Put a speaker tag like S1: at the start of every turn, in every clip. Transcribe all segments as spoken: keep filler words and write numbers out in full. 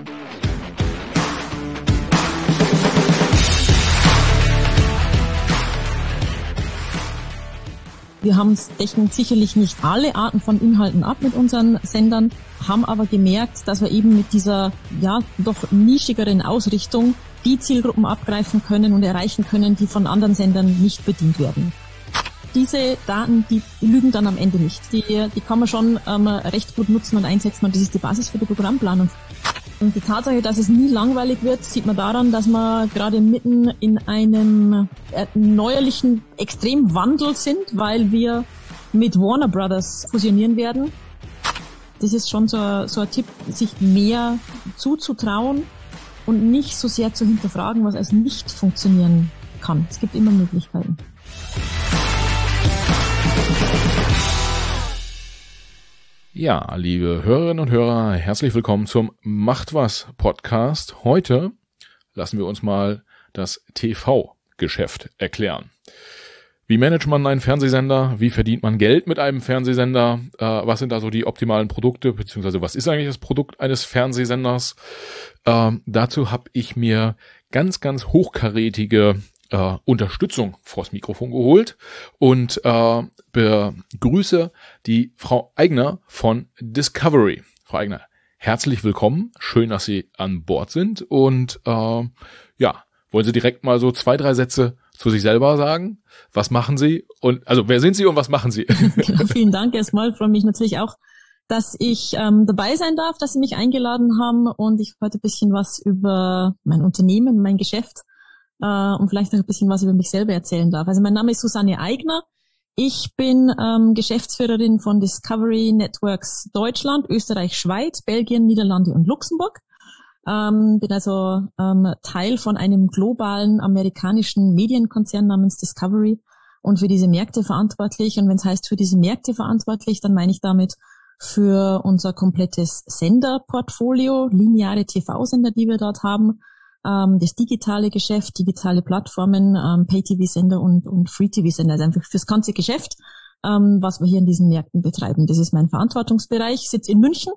S1: Wir haben decken sicherlich nicht alle Arten von Inhalten ab mit unseren Sendern, haben aber gemerkt, dass wir eben mit dieser ja doch nischigeren Ausrichtung die Zielgruppen abgreifen können und erreichen können, die von anderen Sendern nicht bedient werden. Diese Daten, die lügen dann am Ende nicht. Die, die kann man schon ähm, recht gut nutzen und einsetzen und das ist die Basis für die Programmplanung. Und die Tatsache, dass es nie langweilig wird, sieht man daran, dass wir gerade mitten in einem äh, neuerlichen Extremwandel sind, weil wir mit Warner Brothers fusionieren werden. Das ist schon so, so ein Tipp, sich mehr zuzutrauen und nicht so sehr zu hinterfragen, was als nicht funktionieren kann. Es gibt immer Möglichkeiten.
S2: Ja, liebe Hörerinnen und Hörer, herzlich willkommen zum Macht was Podcast. Heute lassen wir uns mal das T V-Geschäft erklären. Wie managt man einen Fernsehsender? Wie verdient man Geld mit einem Fernsehsender? Äh, was sind da so die optimalen Produkte? Beziehungsweise was ist eigentlich das Produkt eines Fernsehsenders? Äh, dazu habe ich mir ganz, ganz hochkarätige äh, Unterstützung vors Mikrofon geholt und äh, begrüße die Frau Eigner von Discovery. Frau Eigner, herzlich willkommen. Schön, dass Sie an Bord sind. Und äh, ja, wollen Sie direkt mal so zwei, drei Sätze zu sich selber sagen? Was machen Sie? Und also wer sind Sie und was machen Sie?
S1: Genau, vielen Dank erstmal. Ich freue mich natürlich auch, dass ich ähm, dabei sein darf, dass Sie mich eingeladen haben und ich heute ein bisschen was über mein Unternehmen, mein Geschäft äh, und vielleicht noch ein bisschen was über mich selber erzählen darf. Also mein Name ist Susanne Eigner. Ich bin ähm, Geschäftsführerin von Discovery Networks Deutschland, Österreich, Schweiz, Belgien, Niederlande und Luxemburg. Ähm, bin also ähm, Teil von einem globalen amerikanischen Medienkonzern namens Discovery und für diese Märkte verantwortlich. Und wenn es heißt für diese Märkte verantwortlich, dann meine ich damit für unser komplettes Senderportfolio, lineare T V-Sender, die wir dort haben, ähm, das digitale Geschäft, digitale Plattformen, ähm, Pay-T V-Sender und, und Free-T V-Sender, also einfach fürs ganze Geschäft, ähm, was wir hier in diesen Märkten betreiben. Das ist mein Verantwortungsbereich, sitze in München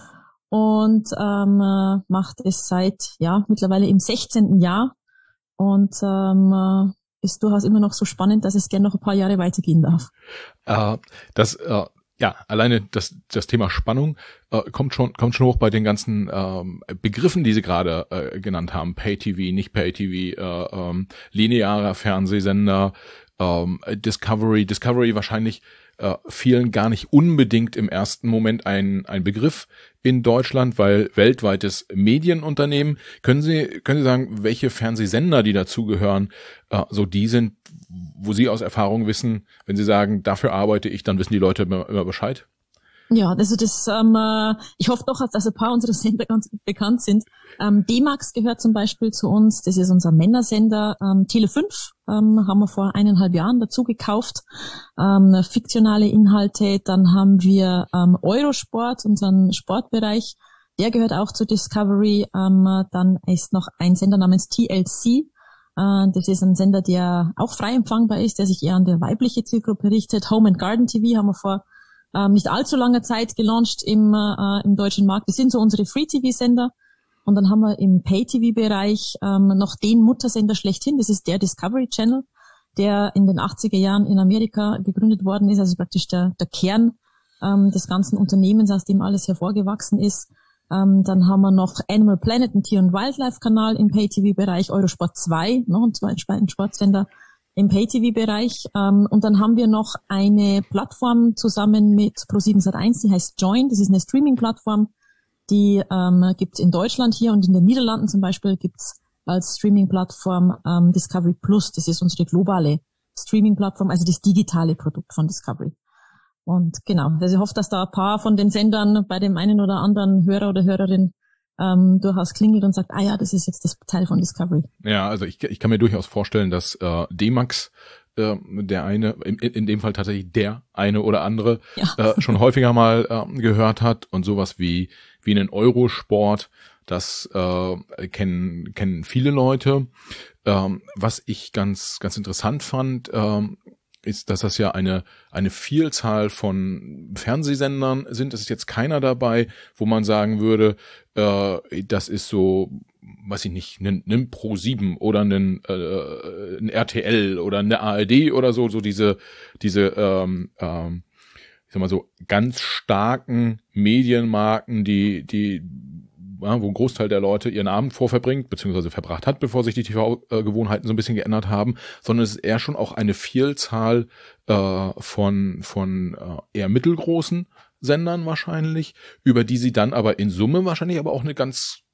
S1: und ähm, äh, macht es seit ja mittlerweile im sechzehnten Jahr und ähm, äh, ist durchaus immer noch so spannend, dass es gerne noch ein paar Jahre weitergehen darf.
S2: Äh, das äh Ja, alleine das das Thema Spannung äh, kommt schon kommt schon hoch bei den ganzen ähm, Begriffen, die Sie gerade äh, genannt haben. Pay-T V, nicht Pay-T V, äh, ähm, linearer Fernsehsender, ähm, Discovery. Discovery wahrscheinlich äh, vielen gar nicht unbedingt im ersten Moment ein ein Begriff in Deutschland, weil weltweites Medienunternehmen. Können Sie können Sie sagen, welche Fernsehsender, die dazugehören, äh, so die sind, wo Sie aus Erfahrung wissen, wenn Sie sagen, dafür arbeite ich, dann wissen die Leute immer, immer Bescheid?
S1: Ja, also das, ähm, ich hoffe doch, dass ein paar unserer Sender ganz bekannt sind. Ähm, D-Max gehört zum Beispiel zu uns, das ist unser Männersender. Ähm, Tele fünf ähm, haben wir vor eineinhalb Jahren dazu gekauft, ähm, fiktionale Inhalte. Dann haben wir ähm, Eurosport, unseren Sportbereich, der gehört auch zu Discovery. Ähm, dann ist noch ein Sender namens T L C. Das ist ein Sender, der auch frei empfangbar ist, der sich eher an der weibliche Zielgruppe richtet. Home and Garden T V haben wir vor ähm, nicht allzu langer Zeit gelauncht im, äh, im deutschen Markt. Das sind so unsere Free-T V-Sender. Und dann haben wir im Pay-T V-Bereich ähm, noch den Muttersender schlechthin. Das ist der Discovery Channel, der in den achtziger Jahren in Amerika gegründet worden ist. Also praktisch der, der Kern ähm, des ganzen Unternehmens, aus dem alles hervorgewachsen ist. Ähm, dann haben wir noch Animal Planet, einen Tier- und Wildlife-Kanal im Pay-T V-Bereich, Eurosport zwei, noch ein zweiten Sportsender im Pay-T V-Bereich. Ähm, und dann haben wir noch eine Plattform zusammen mit Pro sieben Sat eins, die heißt Join. Das ist eine Streaming-Plattform, die ähm, gibt es in Deutschland hier und in den Niederlanden zum Beispiel gibt es als Streaming-Plattform ähm, Discovery Plus. Das ist unsere globale Streaming-Plattform, also das digitale Produkt von Discovery. Und genau, also ich hoffe, dass da ein paar von den Sendern bei dem einen oder anderen Hörer oder Hörerin ähm, durchaus klingelt und sagt, ah ja, das ist jetzt das Teil von Discovery.
S2: Ja, also ich, ich kann mir durchaus vorstellen, dass äh, D-Max, äh, der eine, in, in dem Fall tatsächlich der eine oder andere, ja. äh, schon häufiger mal äh, gehört hat und sowas wie wie einen Eurosport, das äh, kennen kennen viele Leute. Ähm, was ich ganz ganz interessant fand, ähm, ist, dass das ja eine eine Vielzahl von Fernsehsendern sind. Es ist jetzt keiner dabei, wo man sagen würde, äh, das ist so, weiß ich nicht, ein, ein Pro sieben oder ein, äh, ein R T L oder eine A R D oder so, so diese diese ähm, ähm, ich sag mal so ganz starken Medienmarken, die die ja, wo ein Großteil der Leute ihren Abend vorverbringt, beziehungsweise verbracht hat, bevor sich die T V-Gewohnheiten so ein bisschen geändert haben, sondern es ist eher schon auch eine Vielzahl äh, von von äh, eher mittelgroßen Sendern wahrscheinlich, über die sie dann aber in Summe wahrscheinlich aber auch eine ganz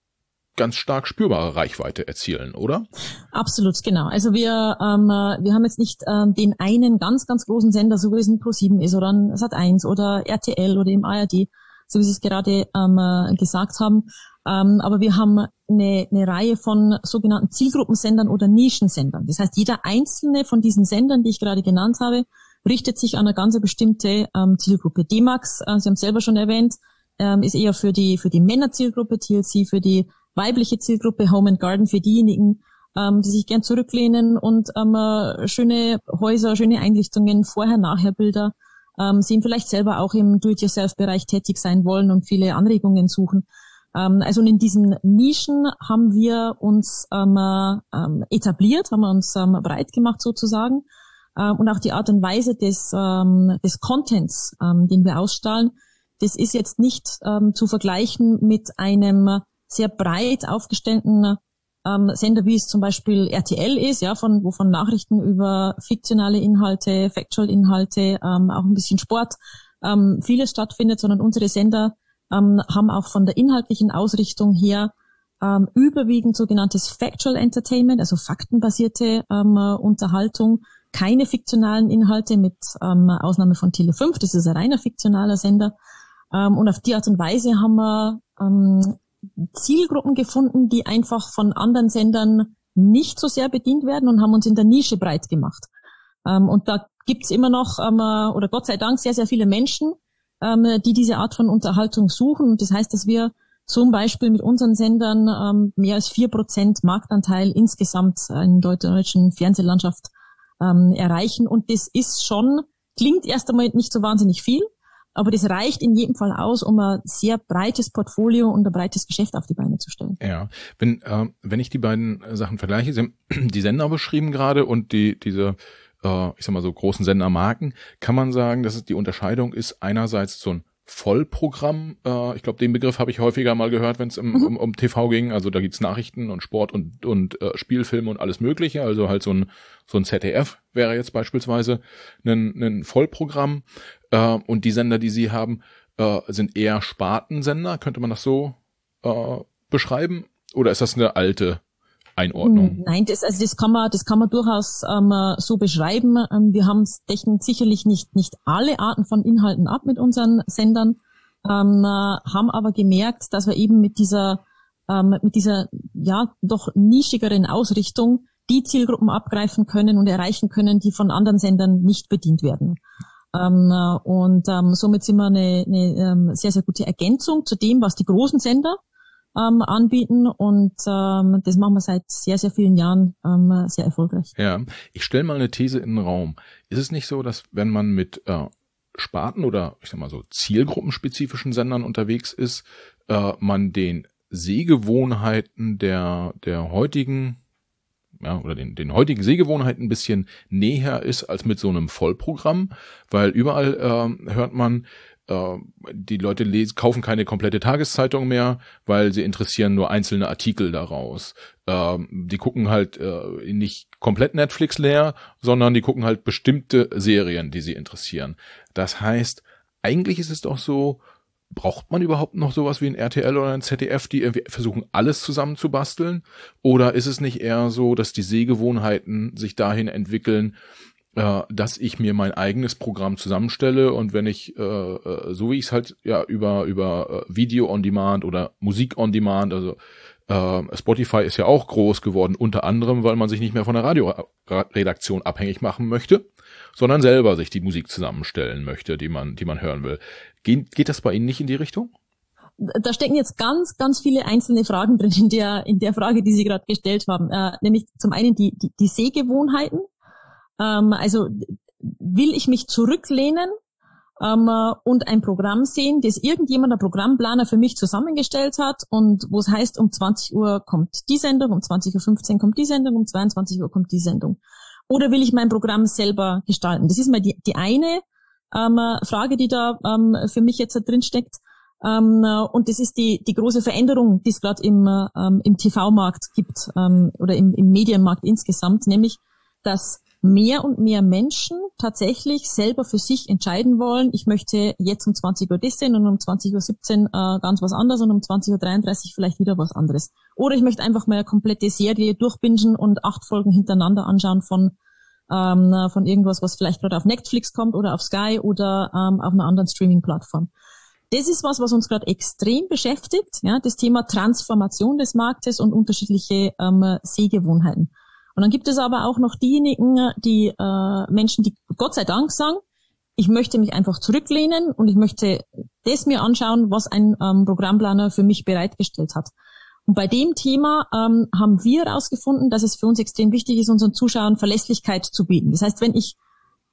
S2: ganz stark spürbare Reichweite erzielen, oder?
S1: Absolut, genau. Also wir ähm, wir haben jetzt nicht ähm, den einen ganz, ganz großen Sender, so wie es ein Pro sieben ist oder ein Sat eins oder R T L oder im A R D, so wie Sie es gerade ähm, gesagt haben. Ähm, aber wir haben eine, eine Reihe von sogenannten Zielgruppensendern oder Nischensendern. Das heißt, jeder einzelne von diesen Sendern, die ich gerade genannt habe, richtet sich an eine ganz bestimmte ähm, Zielgruppe. D-Max, äh, Sie haben es selber schon erwähnt, ähm, ist eher für die für die Männerzielgruppe, T L C für die weibliche Zielgruppe, Home and Garden für diejenigen, ähm, die sich gern zurücklehnen und ähm, schöne Häuser, schöne Einrichtungen, Vorher-Nachher-Bilder ähm, sehen, vielleicht selber auch im Do-it-yourself-Bereich tätig sein wollen und viele Anregungen suchen. Ähm, also in diesen Nischen haben wir uns ähm, ähm, etabliert, haben wir uns ähm, breit gemacht sozusagen. Ähm, und auch die Art und Weise des, ähm, des Contents, ähm, den wir ausstrahlen, das ist jetzt nicht ähm, zu vergleichen mit einem sehr breit aufgestellten ähm, Sender, wie es zum Beispiel R T L ist, ja, von wovon Nachrichten über fiktionale Inhalte, Factual-Inhalte, ähm, auch ein bisschen Sport, ähm, vieles stattfindet, sondern unsere Sender ähm, haben auch von der inhaltlichen Ausrichtung her ähm, überwiegend sogenanntes Factual Entertainment, also faktenbasierte ähm, Unterhaltung, keine fiktionalen Inhalte mit ähm, Ausnahme von Tele fünf, das ist ein reiner fiktionaler Sender. Ähm, und auf die Art und Weise haben wir ähm, Zielgruppen gefunden, die einfach von anderen Sendern nicht so sehr bedient werden und haben uns in der Nische breit gemacht. Ähm, und da gibt's immer noch, ähm, oder Gott sei Dank, sehr, sehr viele Menschen, ähm, die diese Art von Unterhaltung suchen. Und das heißt, dass wir zum Beispiel mit unseren Sendern ähm, mehr als vier Prozent Marktanteil insgesamt in der deutschen Fernsehlandschaft ähm, erreichen. Und das ist schon, klingt erst einmal nicht so wahnsinnig viel, aber das reicht in jedem Fall aus, um ein sehr breites Portfolio und ein breites Geschäft auf die Beine zu stellen.
S2: Ja, wenn äh, wenn ich die beiden Sachen vergleiche, Sie haben die Sender beschrieben gerade und die diese, äh, ich sag mal so großen Sendermarken, kann man sagen, dass es die Unterscheidung ist, einerseits so ein Vollprogramm, äh, ich glaube, den Begriff habe ich häufiger mal gehört, wenn es um, um, um T V ging, also da gibt's Nachrichten und Sport und und äh, Spielfilme und alles mögliche, also halt so ein so ein Z D F wäre jetzt beispielsweise ein, ein Vollprogramm, äh, und die Sender, die Sie haben, äh, sind eher Spartensender, könnte man das so äh, beschreiben, oder ist das eine alte Einordnung?
S1: Nein, das, also das kann man, das kann man durchaus ähm, so beschreiben. Ähm, wir haben decken sicherlich nicht nicht alle Arten von Inhalten ab mit unseren Sendern, ähm, äh, haben aber gemerkt, dass wir eben mit dieser ähm, mit dieser ja doch nischigeren Ausrichtung die Zielgruppen abgreifen können und erreichen können, die von anderen Sendern nicht bedient werden. Ähm, äh, und ähm, somit sind wir eine, eine ähm, sehr sehr gute Ergänzung zu dem, was die großen Sender Ähm, anbieten, und ähm, das machen wir seit sehr, sehr vielen Jahren ähm, sehr erfolgreich.
S2: Ja, ich stelle mal eine These in den Raum. Ist es nicht so, dass wenn man mit äh, Sparten oder ich sag mal so zielgruppenspezifischen Sendern unterwegs ist, äh, man den Sehgewohnheiten der der heutigen ja, oder den, den heutigen Sehgewohnheiten ein bisschen näher ist als mit so einem Vollprogramm, weil überall äh, hört man, die Leute lesen, kaufen keine komplette Tageszeitung mehr, weil sie interessieren nur einzelne Artikel daraus. Ähm, die gucken halt äh, nicht komplett Netflix leer, sondern die gucken halt bestimmte Serien, die sie interessieren. Das heißt, eigentlich ist es doch so, braucht man überhaupt noch sowas wie ein R T L oder ein Z D F, die irgendwie versuchen, alles zusammenzubasteln? Oder ist es nicht eher so, dass die Sehgewohnheiten sich dahin entwickeln, dass ich mir mein eigenes Programm zusammenstelle, und wenn ich, äh, so wie ich es halt ja über über Video on Demand oder Musik on Demand, also äh, Spotify ist ja auch groß geworden, unter anderem, weil man sich nicht mehr von der Radioredaktion abhängig machen möchte, sondern selber sich die Musik zusammenstellen möchte, die man die man hören will. Geht, geht das bei Ihnen nicht in die Richtung?
S1: Da stecken jetzt ganz, ganz viele einzelne Fragen drin in der in der Frage, die Sie gerade gestellt haben. Äh, nämlich zum einen die, die, die Sehgewohnheiten. Ähm, also will ich mich zurücklehnen ähm, und ein Programm sehen, das irgendjemand, der Programmplaner für mich zusammengestellt hat und wo es heißt, um zwanzig Uhr kommt die Sendung, um zwanzig Uhr fünfzehn kommt die Sendung, um zweiundzwanzig Uhr kommt die Sendung. Oder will ich mein Programm selber gestalten? Das ist mal die, die eine ähm, Frage, die da ähm, für mich jetzt da drin steckt. Ähm, und das ist die, die große Veränderung, die es gerade im, ähm, im T V-Markt gibt ähm, oder im, im Medienmarkt insgesamt, nämlich, dass mehr und mehr Menschen tatsächlich selber für sich entscheiden wollen, ich möchte jetzt um zwanzig Uhr das sehen und um zwanzig Uhr siebzehn äh, ganz was anderes und um zwanzig Uhr dreiunddreißig vielleicht wieder was anderes. Oder ich möchte einfach mal eine komplette Serie durchbingen und acht Folgen hintereinander anschauen von ähm, von irgendwas, was vielleicht gerade auf Netflix kommt oder auf Sky oder ähm, auf einer anderen Streaming-Plattform. Das ist was, was uns gerade extrem beschäftigt, ja, das Thema Transformation des Marktes und unterschiedliche ähm, Sehgewohnheiten. Und dann gibt es aber auch noch diejenigen, die äh, Menschen, die Gott sei Dank sagen, ich möchte mich einfach zurücklehnen und ich möchte das mir anschauen, was ein ähm, Programmplaner für mich bereitgestellt hat. Und bei dem Thema ähm, haben wir herausgefunden, dass es für uns extrem wichtig ist, unseren Zuschauern Verlässlichkeit zu bieten. Das heißt, wenn ich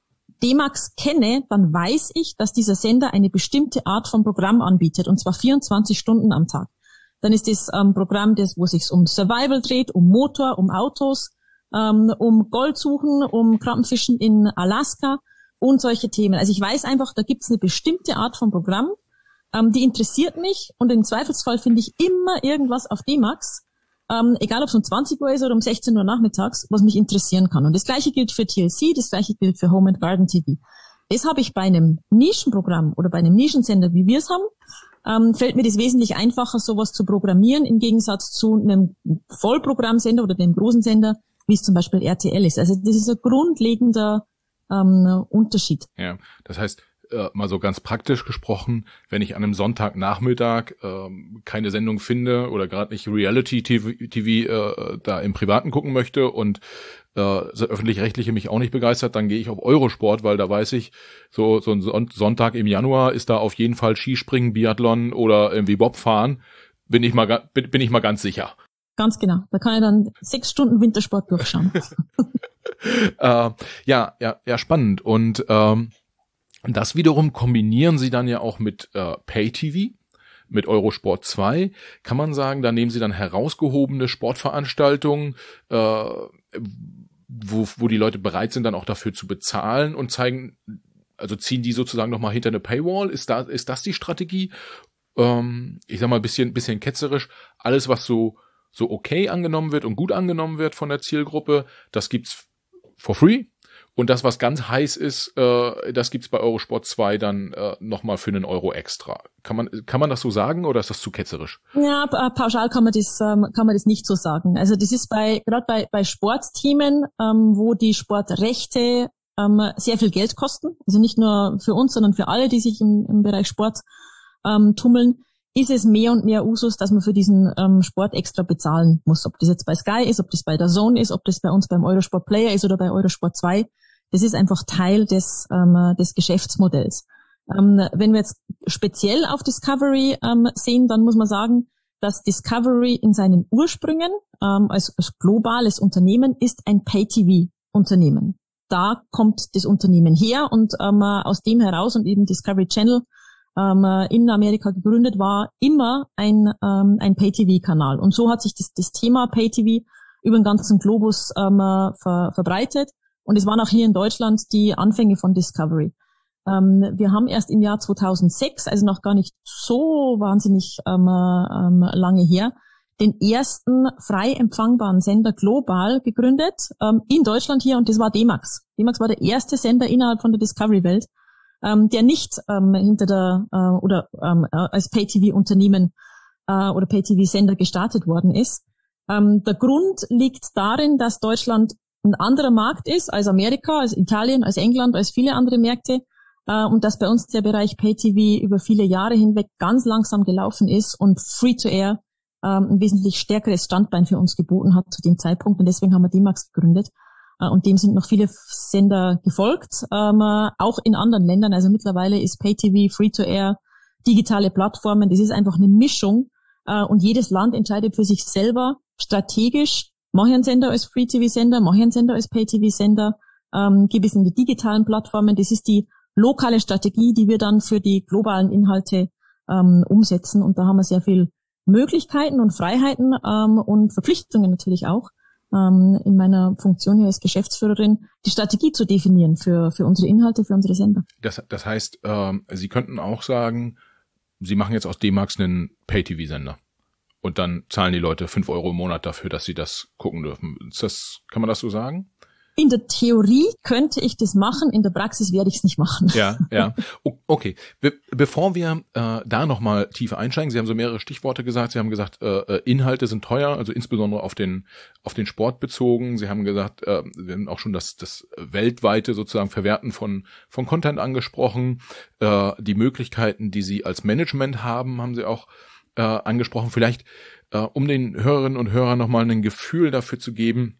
S1: D-Max kenne, dann weiß ich, dass dieser Sender eine bestimmte Art von Programm anbietet, und zwar vierundzwanzig Stunden am Tag. Dann ist das ähm, Programm, das, wo es sich um Survival dreht, um Motor, um Autos, ähm, um Goldsuchen, um Krabbenfischen in Alaska und solche Themen. Also ich weiß einfach, da gibt es eine bestimmte Art von Programm, ähm, die interessiert mich, und im Zweifelsfall finde ich immer irgendwas auf D-Max, ähm, egal ob es um zwanzig Uhr ist oder um sechzehn Uhr nachmittags, was mich interessieren kann. Und das Gleiche gilt für T L C, das Gleiche gilt für Home and Garden T V. Das habe ich bei einem Nischenprogramm oder bei einem Nischensender, wie wir es haben, ähm, fällt mir das wesentlich einfacher, sowas zu programmieren, im Gegensatz zu einem Vollprogrammsender oder dem großen Sender, wie es zum Beispiel R T L ist. Also das ist ein grundlegender ähm, Unterschied.
S2: Ja, das heißt, äh, mal so ganz praktisch gesprochen, wenn ich an einem Sonntagnachmittag ähm, keine Sendung finde oder gerade nicht Reality-T V, T V äh, da im Privaten gucken möchte und äh, das Öffentlich-Rechtliche mich auch nicht begeistert, dann gehe ich auf Eurosport, weil da weiß ich, so so ein Sonntag im Januar ist da auf jeden Fall Skispringen, Biathlon oder irgendwie Bobfahren, bin ich mal bin, bin ich mal ganz sicher.
S1: Ganz genau. Da kann ich dann sechs Stunden Wintersport durchschauen.
S2: äh, ja, ja, ja, spannend. Und ähm, das wiederum kombinieren Sie dann ja auch mit äh, Pay-T V, mit Eurosport zwei. Kann man sagen, da nehmen Sie dann herausgehobene Sportveranstaltungen, äh, wo, wo die Leute bereit sind, dann auch dafür zu bezahlen und zeigen, also ziehen die sozusagen nochmal hinter eine Paywall? Ist da, ist das die Strategie? Ähm, ich sag mal ein bisschen, bisschen ketzerisch. Alles, was so so okay angenommen wird und gut angenommen wird von der Zielgruppe, das gibt's for free. Und das, was ganz heiß ist, äh, das gibt's bei Eurosport zwei dann äh, nochmal für einen Euro extra. Kann man kann man das so sagen oder ist das zu ketzerisch?
S1: Ja, pauschal kann man das ähm, kann man das nicht so sagen. Also das ist bei gerade bei bei Sportthemen, ähm, wo die Sportrechte ähm, sehr viel Geld kosten. Also nicht nur für uns, sondern für alle, die sich im, im Bereich Sport ähm, tummeln, ist es mehr und mehr Usus, dass man für diesen ähm, Sport extra bezahlen muss. Ob das jetzt bei Sky ist, ob das bei der Zone ist, ob das bei uns beim Eurosport Player ist oder bei Eurosport zwei. Das ist einfach Teil des ähm, des Geschäftsmodells. Ähm, wenn wir jetzt speziell auf Discovery ähm, sehen, dann muss man sagen, dass Discovery in seinen Ursprüngen ähm, als, als globales Unternehmen ist ein Pay-T V-Unternehmen. Da kommt das Unternehmen her und ähm, aus dem heraus und eben Discovery Channel ähm, in Amerika gegründet war, immer ein ähm, ein Pay-T V-Kanal. Und so hat sich das, das Thema Pay-T V über den ganzen Globus ähm, ver, verbreitet. Und es waren auch hier in Deutschland die Anfänge von Discovery. Ähm, wir haben erst im Jahr zweitausendsechs, also noch gar nicht so wahnsinnig ähm, ähm, lange her, den ersten frei empfangbaren Sender global gegründet, ähm, in Deutschland hier, und das war D-Max. D-Max war der erste Sender innerhalb von der Discovery-Welt, ähm, der nicht ähm, hinter der äh, oder ähm, als Pay-T V-Unternehmen äh, oder Pay-T V-Sender gestartet worden ist. Ähm, der Grund liegt darin, dass Deutschland ein anderer Markt ist als Amerika, als Italien, als England, als viele andere Märkte, äh, und dass bei uns der Bereich Pay-T V über viele Jahre hinweg ganz langsam gelaufen ist und Free-to-Air ähm, ein wesentlich stärkeres Standbein für uns geboten hat zu dem Zeitpunkt, und deswegen haben wir D-Max gegründet. Äh, und dem sind noch viele Sender gefolgt, ähm, auch in anderen Ländern. Also mittlerweile ist Pay-T V, Free-to-Air, digitale Plattformen, das ist einfach eine Mischung, äh, und jedes Land entscheidet für sich selber strategisch, mache ich einen Sender als Free-T V-Sender, mache ich einen Sender als Pay-T V-Sender, ähm, gehe bis in die digitalen Plattformen. Das ist die lokale Strategie, die wir dann für die globalen Inhalte ähm, umsetzen. Und da haben wir sehr viel Möglichkeiten und Freiheiten ähm, und Verpflichtungen natürlich auch, ähm, in meiner Funktion hier als Geschäftsführerin, die Strategie zu definieren für für unsere Inhalte, für unsere Sender.
S2: Das, das heißt, ähm, Sie könnten auch sagen, Sie machen jetzt aus D-Max einen Pay-T V-Sender. Und dann zahlen die Leute fünf Euro im Monat dafür, dass sie das gucken dürfen. Ist das, kann man das so sagen?
S1: In der Theorie könnte ich das machen, in der Praxis werde ich es nicht machen.
S2: Ja, ja. Okay. Be- bevor wir äh, da nochmal tiefer einsteigen, Sie haben so mehrere Stichworte gesagt. Sie haben gesagt, äh, Inhalte sind teuer, also insbesondere auf den auf den Sport bezogen. Sie haben gesagt, äh, wir haben auch schon das das weltweite sozusagen Verwerten von von Content angesprochen. Äh, die Möglichkeiten, die Sie als Management haben, haben Sie auch äh, angesprochen. Vielleicht, äh, um den Hörerinnen und Hörern nochmal ein Gefühl dafür zu geben,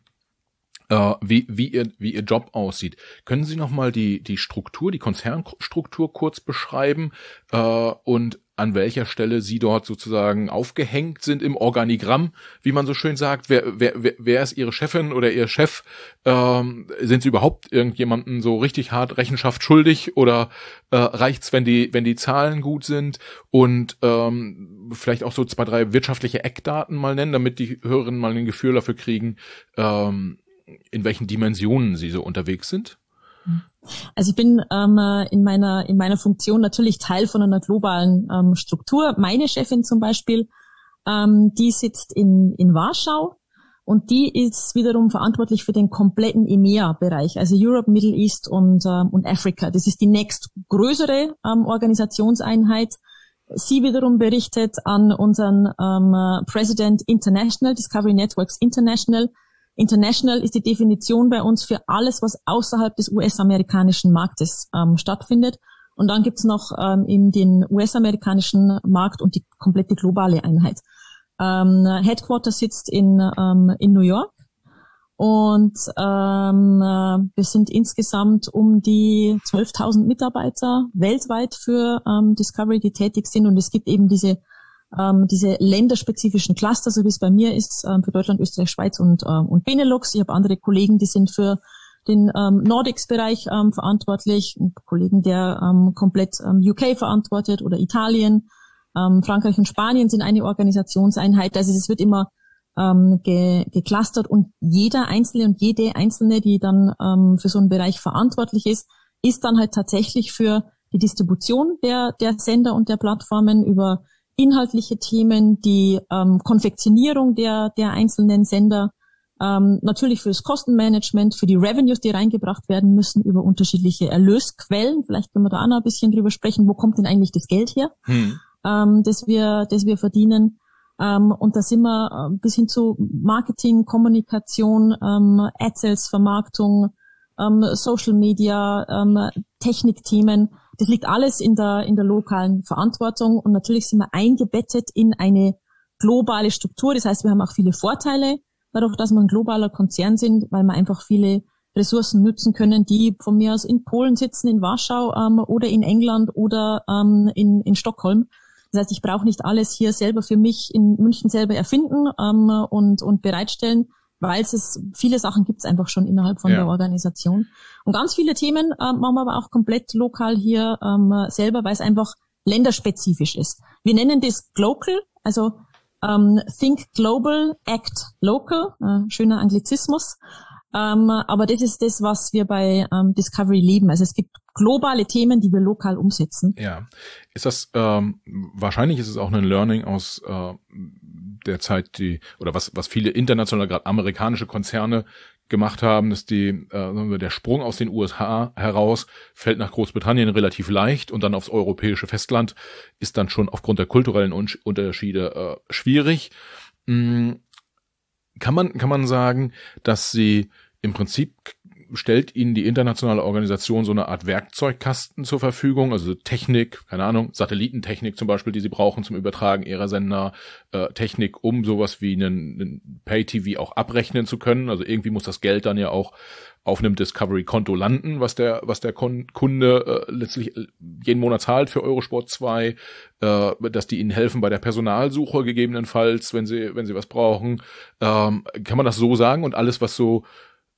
S2: Uh, wie, wie, ihr, wie ihr Job aussieht. Können Sie nochmal die, die Struktur, die Konzernstruktur kurz beschreiben uh, und an welcher Stelle Sie dort sozusagen aufgehängt sind im Organigramm, wie man so schön sagt? Wer, wer, wer, wer ist Ihre Chefin oder Ihr Chef? Uh, sind Sie überhaupt irgendjemanden so richtig hart Rechenschaft schuldig oder uh, reicht's, wenn die, wenn die Zahlen gut sind? Und um, vielleicht auch so zwei, drei wirtschaftliche Eckdaten mal nennen, damit die Hörerinnen mal ein Gefühl dafür kriegen, um, in welchen Dimensionen Sie so unterwegs sind?
S1: Also ich bin ähm, in meiner in meiner Funktion natürlich Teil von einer globalen ähm, Struktur. Meine Chefin zum Beispiel, ähm, die sitzt in in Warschau und die ist wiederum verantwortlich für den kompletten E M E A-Bereich, also Europe, Middle East und ähm, und Africa. Das ist die nächstgrößere ähm, Organisationseinheit. Sie wiederum berichtet an unseren ähm, President International, Discovery Networks International. International ist die Definition bei uns für alles, was außerhalb des U S-amerikanischen Marktes ähm, stattfindet. Und dann gibt's noch ähm, eben den U S-amerikanischen Markt und die komplette globale Einheit. Ähm, Headquarter sitzt in, ähm, in New York und ähm, wir sind insgesamt um die zwölftausend Mitarbeiter weltweit für ähm, Discovery, die tätig sind. Und es gibt eben diese Ähm, diese länderspezifischen Cluster, so wie es bei mir ist, ähm, für Deutschland, Österreich, Schweiz und, ähm, und Benelux. Ich habe andere Kollegen, die sind für den ähm, Nordics-Bereich ähm, verantwortlich, ein Kollegen, der ähm, komplett ähm, U K verantwortet oder Italien. Ähm, Frankreich und Spanien sind eine Organisationseinheit. Also es wird immer ähm, ge- geclustert und jeder Einzelne und jede Einzelne, die dann ähm, für so einen Bereich verantwortlich ist, ist dann halt tatsächlich für die Distribution der, der Sender und der Plattformen über inhaltliche Themen, die ähm, Konfektionierung der der einzelnen Sender, ähm, natürlich für das Kostenmanagement, für die Revenues, die reingebracht werden müssen über unterschiedliche Erlösquellen. Vielleicht können wir da auch noch ein bisschen drüber sprechen, wo kommt denn eigentlich das Geld her, hm. ähm, das wir das wir verdienen. Ähm, und da sind wir äh, bis hin zu Marketing, Kommunikation, ähm, Ad-Sales, Vermarktung, ähm, Social Media, ähm, Technikthemen. Das liegt alles in der, in der lokalen Verantwortung und natürlich sind wir eingebettet in eine globale Struktur. Das heißt, wir haben auch viele Vorteile dadurch, dass wir ein globaler Konzern sind, weil wir einfach viele Ressourcen nutzen können, die von mir aus in Polen sitzen, in Warschau ähm, oder in England oder ähm, in, in Stockholm. Das heißt, ich brauche nicht alles hier selber für mich in München selber erfinden ähm, und, und bereitstellen, weil es viele Sachen gibt es einfach schon innerhalb von ja. der Organisation. Und ganz viele Themen ähm, machen wir aber auch komplett lokal hier ähm, selber, weil es einfach länderspezifisch ist. Wir nennen das Glocal, also ähm, Think Global, Act Local, äh, schöner Anglizismus. Ähm, aber das ist das, was wir bei ähm, Discovery lieben. Also es gibt globale Themen, die wir lokal umsetzen.
S2: Ja, ist das ähm, wahrscheinlich ist es auch ein Learning aus äh, der Zeit, die oder was was viele internationale, gerade amerikanische Konzerne gemacht haben, dass die äh, der Sprung aus den U S A heraus fällt nach Großbritannien relativ leicht und dann aufs europäische Festland ist dann schon aufgrund der kulturellen Un- Unterschiede äh, schwierig. Mm, kann man kann man sagen, dass sie im Prinzip stellt ihnen die internationale Organisation so eine Art Werkzeugkasten zur Verfügung, also Technik, keine Ahnung, Satellitentechnik zum Beispiel, die sie brauchen zum Übertragen ihrer Sender, äh, Technik, um sowas wie einen, einen Pay-T V auch abrechnen zu können. Also irgendwie muss das Geld dann ja auch auf einem Discovery-Konto landen, was der was der Kon- Kunde äh, letztlich jeden Monat zahlt für Eurosport zwei, äh, dass die ihnen helfen bei der Personalsuche gegebenenfalls, wenn sie wenn sie was brauchen. Ähm, kann man das so sagen? Und alles, was so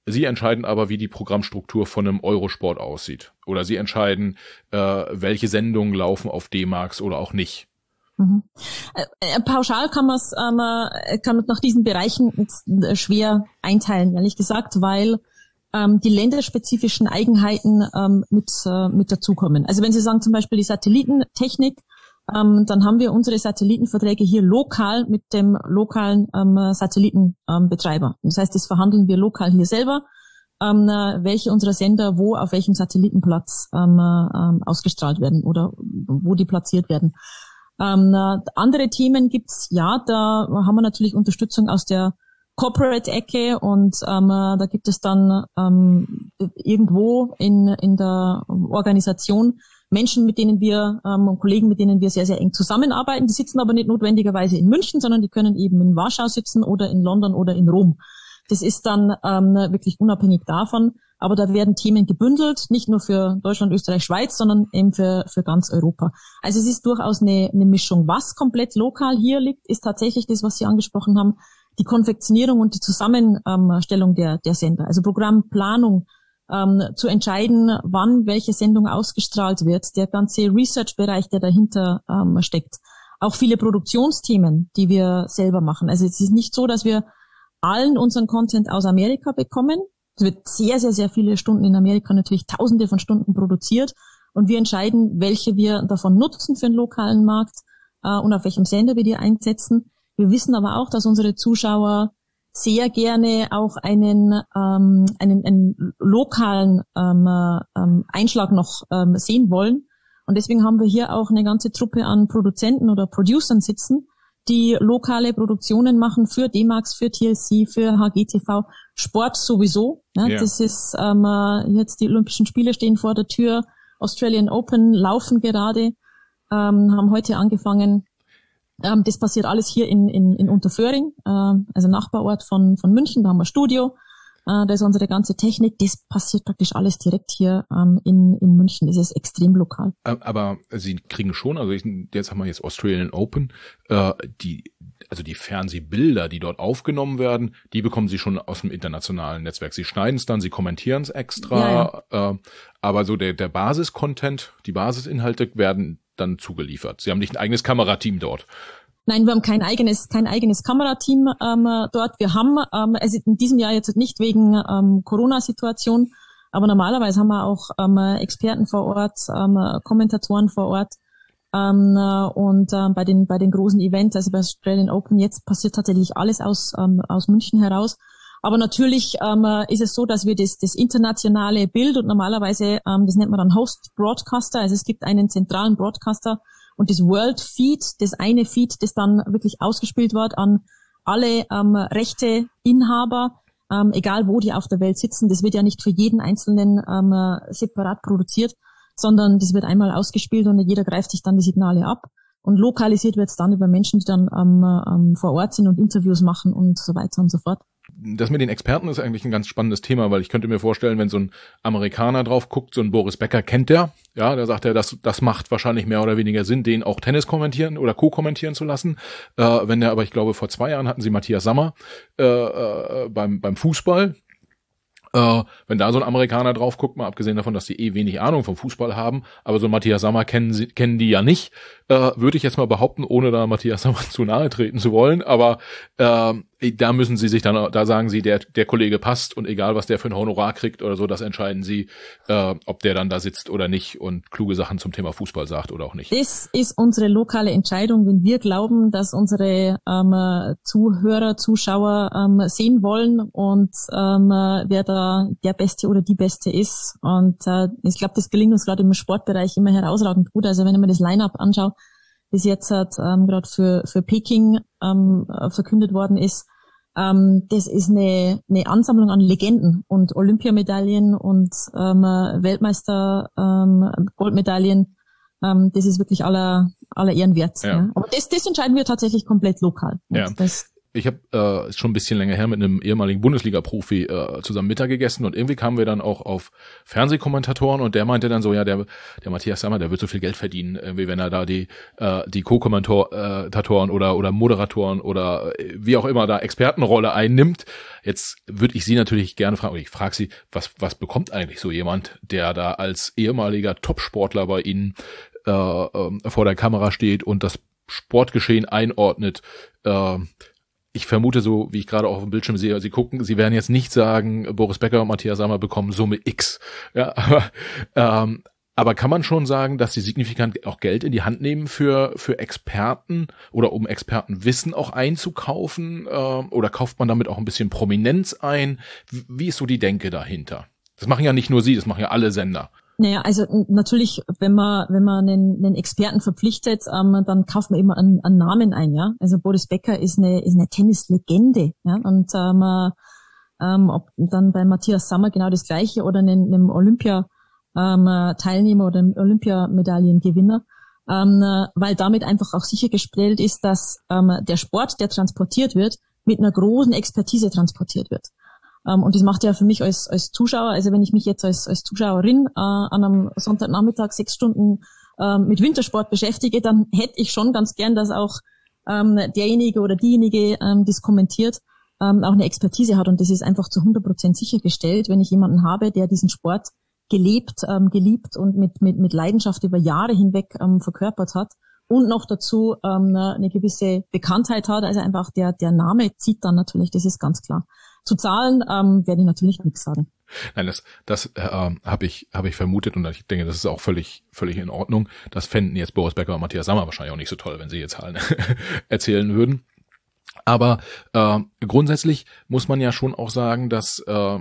S2: Sie entscheiden aber, wie die Programmstruktur von einem Eurosport aussieht. Oder Sie entscheiden, äh, welche Sendungen laufen auf D-Max oder auch nicht.
S1: Mhm. Äh, pauschal kann man es ähm, kann man nach diesen Bereichen jetzt schwer einteilen, ehrlich gesagt, weil ähm, die länderspezifischen Eigenheiten ähm, mit äh, mit dazukommen. Also wenn Sie sagen zum Beispiel die Satellitentechnik, ähm, dann haben wir unsere Satellitenverträge hier lokal mit dem lokalen ähm, Satellitenbetreiber. Ähm, das heißt, das verhandeln wir lokal hier selber, ähm, welche unserer Sender wo auf welchem Satellitenplatz ähm, ähm, ausgestrahlt werden oder wo die platziert werden. Ähm, andere Themen gibt's, ja, da haben wir natürlich Unterstützung aus der Corporate-Ecke und ähm, da gibt es dann ähm, irgendwo in in der Organisation Menschen, mit denen wir ähm, Kollegen, mit denen wir sehr, sehr eng zusammenarbeiten. Die sitzen aber nicht notwendigerweise in München, sondern die können eben in Warschau sitzen oder in London oder in Rom. Das ist dann ähm, wirklich unabhängig davon. Aber da werden Themen gebündelt, nicht nur für Deutschland, Österreich, Schweiz, sondern eben für für ganz Europa. Also es ist durchaus eine, eine Mischung. Was komplett lokal hier liegt, ist tatsächlich das, was Sie angesprochen haben, die Konfektionierung und die Zusammenstellung der der Sender. Also Programmplanung, ähm, zu entscheiden, wann welche Sendung ausgestrahlt wird, der ganze Research-Bereich, der dahinter ähm, steckt. Auch viele Produktionsthemen, die wir selber machen. Also es ist nicht so, dass wir allen unseren Content aus Amerika bekommen. Es wird sehr, sehr, sehr viele Stunden in Amerika, natürlich tausende von Stunden produziert. Und wir entscheiden, welche wir davon nutzen für den lokalen Markt äh, und auf welchem Sender wir die einsetzen. Wir wissen aber auch, dass unsere Zuschauer sehr gerne auch einen ähm, einen, einen lokalen ähm, ähm, Einschlag noch ähm, sehen wollen. Und deswegen haben wir hier auch eine ganze Truppe an Produzenten oder Producern sitzen, die lokale Produktionen machen für D-Max, für T L C, für H G T V, Sport sowieso. Ja, ja. Das ist ähm, jetzt die Olympischen Spiele stehen vor der Tür, Australian Open laufen gerade, ähm, haben heute angefangen. Ähm, das passiert alles hier in, in, in Unterföhring, äh, also Nachbarort von, von München. Da haben wir Studio, äh, da ist unsere ganze Technik. Das passiert praktisch alles direkt hier ähm, in, in München. Das ist extrem lokal.
S2: Aber Sie kriegen schon, also ich, jetzt haben wir jetzt Australian Open, äh, die, also die Fernsehbilder, die dort aufgenommen werden, die bekommen Sie schon aus dem internationalen Netzwerk. Sie schneiden es dann, Sie kommentieren es extra, ja, ja. Äh, aber so der, der Basis-Content, die Basisinhalte werden dann zugeliefert. Sie haben nicht ein eigenes Kamerateam dort.
S1: Nein, wir haben kein eigenes, kein eigenes Kamerateam ähm, dort. Wir haben, ähm, also in diesem Jahr jetzt nicht wegen ähm, Corona-Situation, aber normalerweise haben wir auch ähm, Experten vor Ort, ähm, Kommentatoren vor Ort. Ähm, und äh, bei den bei den großen Events, also bei Australian Open, jetzt passiert tatsächlich alles aus ähm, aus München heraus. Aber natürlich ähm, ist es so, dass wir das das internationale Bild und normalerweise, ähm, das nennt man dann Host Broadcaster, also es gibt einen zentralen Broadcaster und das World Feed, das eine Feed, das dann wirklich ausgespielt wird an alle ähm, Rechteinhaber, ähm, egal wo die auf der Welt sitzen. Das wird ja nicht für jeden Einzelnen ähm, separat produziert, sondern das wird einmal ausgespielt und jeder greift sich dann die Signale ab. Und lokalisiert wird es dann über Menschen, die dann ähm, ähm, vor Ort sind und Interviews machen und so weiter und so fort.
S2: Das mit den Experten ist eigentlich ein ganz spannendes Thema, weil ich könnte mir vorstellen, wenn so ein Amerikaner drauf guckt, so ein Boris Becker kennt der, ja, der sagt ja, das, das macht wahrscheinlich mehr oder weniger Sinn, den auch Tennis kommentieren oder co-kommentieren zu lassen. Äh, wenn der, aber ich glaube, vor zwei Jahren hatten sie Matthias Sammer äh, äh, beim beim Fußball. Äh, wenn da so ein Amerikaner drauf guckt, mal abgesehen davon, dass die eh wenig Ahnung vom Fußball haben, aber so Matthias Sammer kennen sie, kennen die ja nicht, äh, würde ich jetzt mal behaupten, ohne da Matthias Sammer zu nahe treten zu wollen, aber äh, da müssen sie sich dann, da sagen sie, der der Kollege passt und egal, was der für ein Honorar kriegt oder so, das entscheiden sie, äh, ob der dann da sitzt oder nicht und kluge Sachen zum Thema Fußball sagt oder auch nicht.
S1: Das ist unsere lokale Entscheidung, wenn wir glauben, dass unsere ähm, Zuhörer, Zuschauer ähm, sehen wollen und ähm, wer da der Beste oder die Beste ist. Und äh, ich glaube, das gelingt uns gerade im Sportbereich immer herausragend gut. Also wenn ich mir das Line-Up anschaue, das jetzt hat ähm, gerade für für Peking ähm, verkündet worden ist, ähm, das ist eine eine Ansammlung an Legenden und Olympiamedaillen und ähm, Weltmeister ähm, Goldmedaillen. Ähm, das ist wirklich aller aller Ehren wert.
S2: Ja.
S1: Ja. Aber das das entscheiden wir tatsächlich komplett lokal.
S2: Ja.
S1: Das
S2: ich habe äh, ist schon ein bisschen länger her mit einem ehemaligen Bundesliga-Profi äh, zusammen Mittag gegessen und irgendwie kamen wir dann auch auf Fernsehkommentatoren und der meinte dann so, ja, der der Matthias Sammer, der wird so viel Geld verdienen, irgendwie wenn er da die äh, die Co-Kommentatoren oder oder Moderatoren oder wie auch immer da Expertenrolle einnimmt. Jetzt würde ich Sie natürlich gerne fragen, oder ich frage Sie, was was bekommt eigentlich so jemand, der da als ehemaliger Topsportler bei Ihnen äh, äh, vor der Kamera steht und das Sportgeschehen einordnet? Äh, ich vermute so, wie ich gerade auch auf dem Bildschirm sehe, Sie gucken, Sie werden jetzt nicht sagen, Boris Becker und Matthias Sammer bekommen Summe X. Ja, aber, ähm, aber kann man schon sagen, dass Sie signifikant auch Geld in die Hand nehmen für für Experten oder um Expertenwissen auch einzukaufen? Äh, oder kauft man damit auch ein bisschen Prominenz ein? Wie ist so die Denke dahinter? Das machen ja nicht nur Sie, das machen ja alle Sender.
S1: Naja, also natürlich, wenn man wenn man einen, einen Experten verpflichtet, ähm, dann kauft man immer einen, einen Namen ein, ja. Also Boris Becker ist eine ist eine Tennislegende, ja. Und ähm, ähm, ob dann bei Matthias Sammer genau das Gleiche oder einem, einem Olympia ähm, Teilnehmer oder einem Olympiamedaillengewinner, ähm, weil damit einfach auch sichergestellt ist, dass ähm, der Sport, der transportiert wird, mit einer großen Expertise transportiert wird. Um, und das macht ja für mich als als Zuschauer, also wenn ich mich jetzt als als Zuschauerin äh, an einem Sonntagnachmittag sechs Stunden äh, mit Wintersport beschäftige, dann hätte ich schon ganz gern, dass auch ähm, derjenige oder diejenige, ähm, das kommentiert, ähm, auch eine Expertise hat. Und das ist einfach zu hundert Prozent sichergestellt, wenn ich jemanden habe, der diesen Sport gelebt, ähm, geliebt und mit mit mit Leidenschaft über Jahre hinweg ähm, verkörpert hat und noch dazu ähm, eine gewisse Bekanntheit hat. Also einfach der der Name zieht dann natürlich, das ist ganz klar. Zu Zahlen ähm, werde ich natürlich nichts sagen.
S2: Nein, das das äh, habe ich habe ich vermutet und ich denke, das ist auch völlig völlig in Ordnung. Das fänden jetzt Boris Becker und Matthias Sammer wahrscheinlich auch nicht so toll, wenn sie jetzt Zahlen erzählen würden. Aber äh, grundsätzlich muss man ja schon auch sagen, dass äh,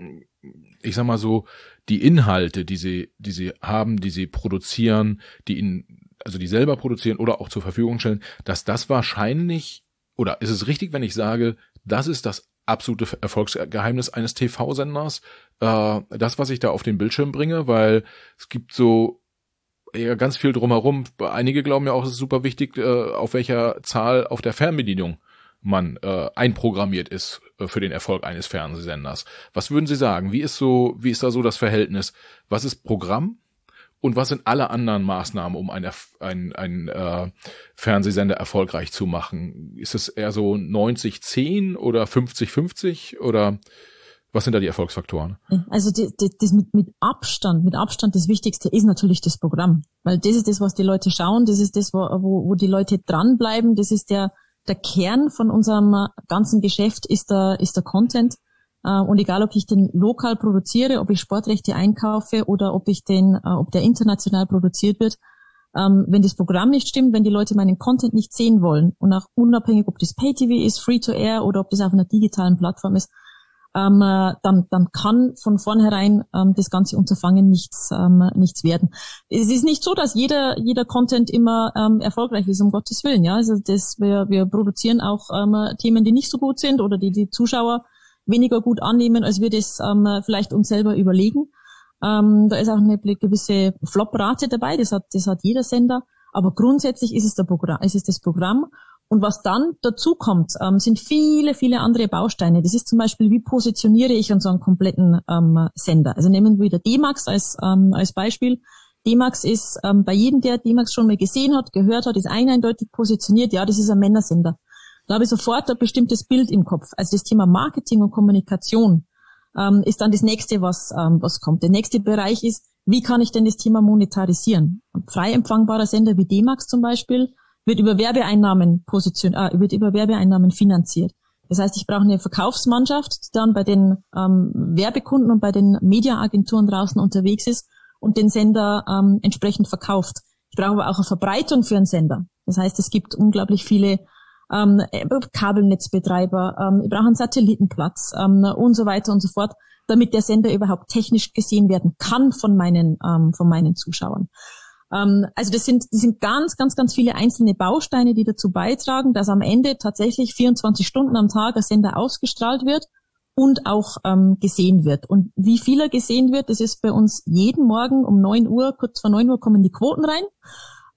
S2: ich sag mal so die Inhalte, die sie die sie haben, die sie produzieren, die ihnen also die selber produzieren oder auch zur Verfügung stellen, dass das wahrscheinlich oder ist es richtig, wenn ich sage, das ist das absolute Erfolgsgeheimnis eines T V-Senders, äh, das, was ich da auf den Bildschirm bringe, weil es gibt so ja ganz viel drumherum. Einige glauben ja auch, es ist super wichtig, äh, auf welcher Zahl auf der Fernbedienung man äh, einprogrammiert ist äh, für den Erfolg eines Fernsehsenders. Was würden Sie sagen? Wie ist so, wie ist da so das Verhältnis? Was ist Programm? Und was sind alle anderen Maßnahmen, um einen ein, ein, äh, Fernsehsender erfolgreich zu machen? Ist es eher so neunzig zehn oder fünfzig fünfzig oder was sind da die Erfolgsfaktoren?
S1: Also die, die, das mit, mit Abstand, mit Abstand das Wichtigste ist natürlich das Programm. Weil das ist das, was die Leute schauen, das ist das, wo, wo, wo die Leute dranbleiben, das ist der, der Kern von unserem ganzen Geschäft, ist der, ist der Content. Und egal, ob ich den lokal produziere, ob ich Sportrechte einkaufe oder ob ich den, ob der international produziert wird, wenn das Programm nicht stimmt, wenn die Leute meinen Content nicht sehen wollen und auch unabhängig, ob das Pay-T V ist, Free-to-Air oder ob das auf einer digitalen Plattform ist, dann, dann kann von vornherein das ganze Unterfangen nichts, nichts werden. Es ist nicht so, dass jeder, jeder Content immer erfolgreich ist, um Gottes Willen. Ja, also das, wir, wir produzieren auch Themen, die nicht so gut sind oder die die Zuschauer weniger gut annehmen, als wir das ähm, vielleicht uns selber überlegen. Ähm, da ist auch eine gewisse Flop-Rate dabei, das hat, das hat jeder Sender. Aber grundsätzlich ist es, der Programm, ist es das Programm. Und was dann dazu kommt, ähm, sind viele, viele andere Bausteine. Das ist zum Beispiel, wie positioniere ich an so einen kompletten ähm, Sender. Also nehmen wir wieder D-Max als, ähm, als Beispiel. D-Max ist ähm, bei jedem, der D-Max schon mal gesehen hat, gehört hat, ist eindeutig positioniert. Ja, das ist ein Männersender. Da habe ich sofort ein bestimmtes Bild im Kopf. Also das Thema Marketing und Kommunikation ähm, ist dann das nächste, was ähm, was kommt. Der nächste Bereich ist, wie kann ich denn das Thema monetarisieren? Ein frei empfangbarer Sender wie D-Max zum Beispiel wird über Werbeeinnahmen position, äh, wird über Werbeeinnahmen finanziert. Das heißt, ich brauche eine Verkaufsmannschaft, die dann bei den ähm, Werbekunden und bei den Mediaagenturen draußen unterwegs ist und den Sender ähm, entsprechend verkauft. Ich brauche aber auch eine Verbreitung für einen Sender. Das heißt, es gibt unglaublich viele ähm, Kabelnetzbetreiber, ähm, ich brauche einen Satellitenplatz ähm, und so weiter und so fort, damit der Sender überhaupt technisch gesehen werden kann von meinen ähm, von meinen Zuschauern. Ähm, also das sind das sind ganz, ganz, ganz viele einzelne Bausteine, die dazu beitragen, dass am Ende tatsächlich vierundzwanzig Stunden am Tag ein Sender ausgestrahlt wird und auch ähm, gesehen wird. Und wie viel er gesehen wird, das ist bei uns jeden Morgen um neun Uhr, kurz vor neun Uhr kommen die Quoten rein.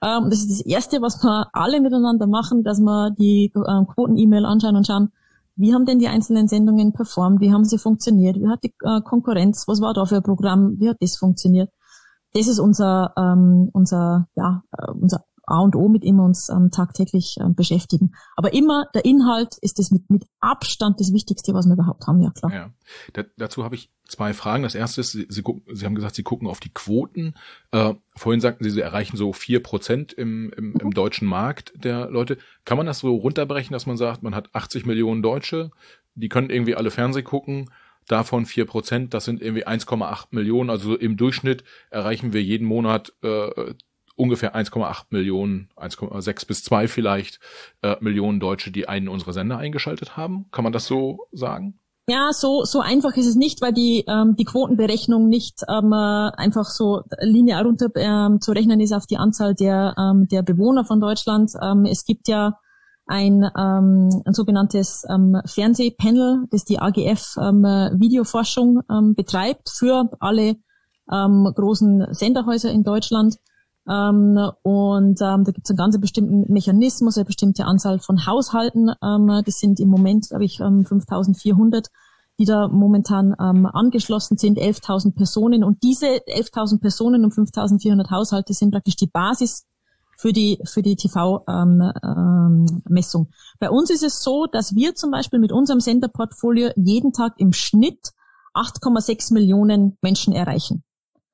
S1: Ähm, das ist das Erste, was wir alle miteinander machen, dass wir die äh, Quoten-E-Mail anschauen und schauen, wie haben denn die einzelnen Sendungen performt, wie haben sie funktioniert, wie hat die äh, Konkurrenz, was war da für ein Programm, wie hat das funktioniert. Das ist unser, ähm, unser, ja, äh, unser A und O, mit dem wir uns ähm, tagtäglich ähm, beschäftigen. Aber immer der Inhalt ist das mit, mit Abstand das Wichtigste, was wir überhaupt haben, ja klar.
S2: Ja. Da, dazu habe ich zwei Fragen. Das erste ist, Sie, Sie, gucken, Sie haben gesagt, Sie gucken auf die Quoten. Äh, vorhin sagten Sie, Sie erreichen so vier Prozent im, im, im deutschen Markt der Leute. Kann man das so runterbrechen, dass man sagt, man hat achtzig Millionen Deutsche, die können irgendwie alle Fernseh gucken, davon vier Prozent, das sind irgendwie eins Komma acht Millionen. Also im Durchschnitt erreichen wir jeden Monat äh, ungefähr eins Komma acht Millionen, eins Komma sechs bis zwei vielleicht äh, Millionen Deutsche, die einen unserer Sender eingeschaltet haben. Kann man das so sagen?
S1: Ja, so so einfach ist es nicht, weil die ähm, die Quotenberechnung nicht ähm, einfach so linear runter ähm, zu rechnen ist auf die Anzahl der ähm, der Bewohner von Deutschland. Ähm, es gibt ja ein, ähm, ein sogenanntes ähm, Fernsehpanel, das die A G F ähm, Videoforschung ähm, betreibt für alle ähm, großen Senderhäuser in Deutschland. Ähm, und ähm, da gibt es einen ganz bestimmten Mechanismus, eine bestimmte Anzahl von Haushalten. Ähm, das sind im Moment, glaube ich, ähm, fünftausendvierhundert, die da momentan ähm, angeschlossen sind, elftausend Personen. Und diese elftausend Personen und fünftausendvierhundert Haushalte sind praktisch die Basis für die für die T V-Messung. Ähm, ähm, Bei uns ist es so, dass wir zum Beispiel mit unserem Senderportfolio jeden Tag im Schnitt acht Komma sechs Millionen Menschen erreichen.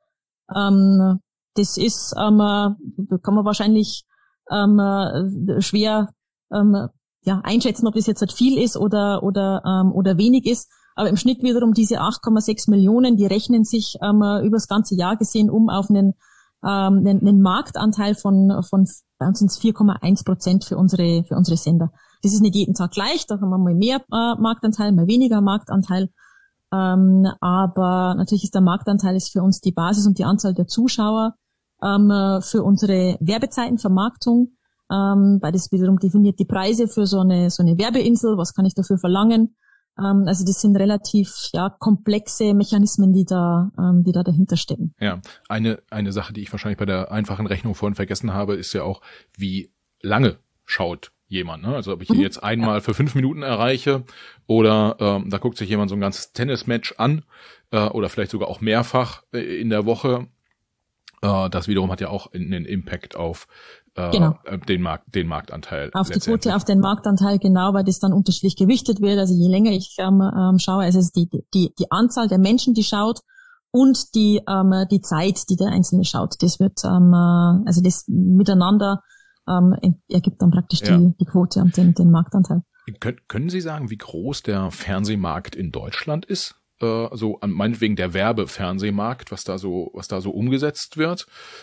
S1: Ähm, Das ist, ähm, kann man wahrscheinlich ähm, schwer ähm, ja, einschätzen, ob das jetzt halt viel ist oder oder ähm, oder wenig ist. Aber im Schnitt wiederum diese acht Komma sechs Millionen, die rechnen sich ähm, über das ganze Jahr gesehen um auf einen, ähm, einen, einen Marktanteil von von bei uns sind es vier Komma eins Prozent für unsere für unsere Sender. Das ist nicht jeden Tag gleich, da haben wir mal mehr äh, Marktanteil, mal weniger Marktanteil. Ähm, aber natürlich ist der Marktanteil ist für uns die Basis und die Anzahl der Zuschauer ähm, für unsere Werbezeitenvermarktung, ähm, weil das wiederum definiert die Preise für so eine so eine Werbeinsel, was kann ich dafür verlangen. Ähm, also das sind relativ ja komplexe Mechanismen, die da ähm, die da dahinter stecken.
S2: Ja, eine eine Sache, die ich wahrscheinlich bei der einfachen Rechnung vorhin vergessen habe, ist ja auch, wie lange schaut jemand, ne? Also ob ich ihn jetzt einmal ja. für fünf Minuten erreiche oder ähm, da guckt sich jemand so ein ganzes Tennismatch an äh, oder vielleicht sogar auch mehrfach äh, in der Woche. Äh, das wiederum hat ja auch einen Impact auf äh, genau. den Markt, den Marktanteil.
S1: Auf die Quote, auf den Marktanteil, genau, weil das dann unterschiedlich gewichtet wird. Also je länger ich ähm, ähm, schaue, also es ist die die die Anzahl der Menschen, die schaut und die ähm, die Zeit, die der Einzelne schaut. Das wird ähm, also das miteinander Ähm, ergibt dann praktisch die, ja. die Quote und den, den Marktanteil.
S2: Können, können Sie sagen, wie groß der Fernsehmarkt in Deutschland ist? Äh, so an meinetwegen der Werbefernsehmarkt, was da so, was da so umgesetzt wird.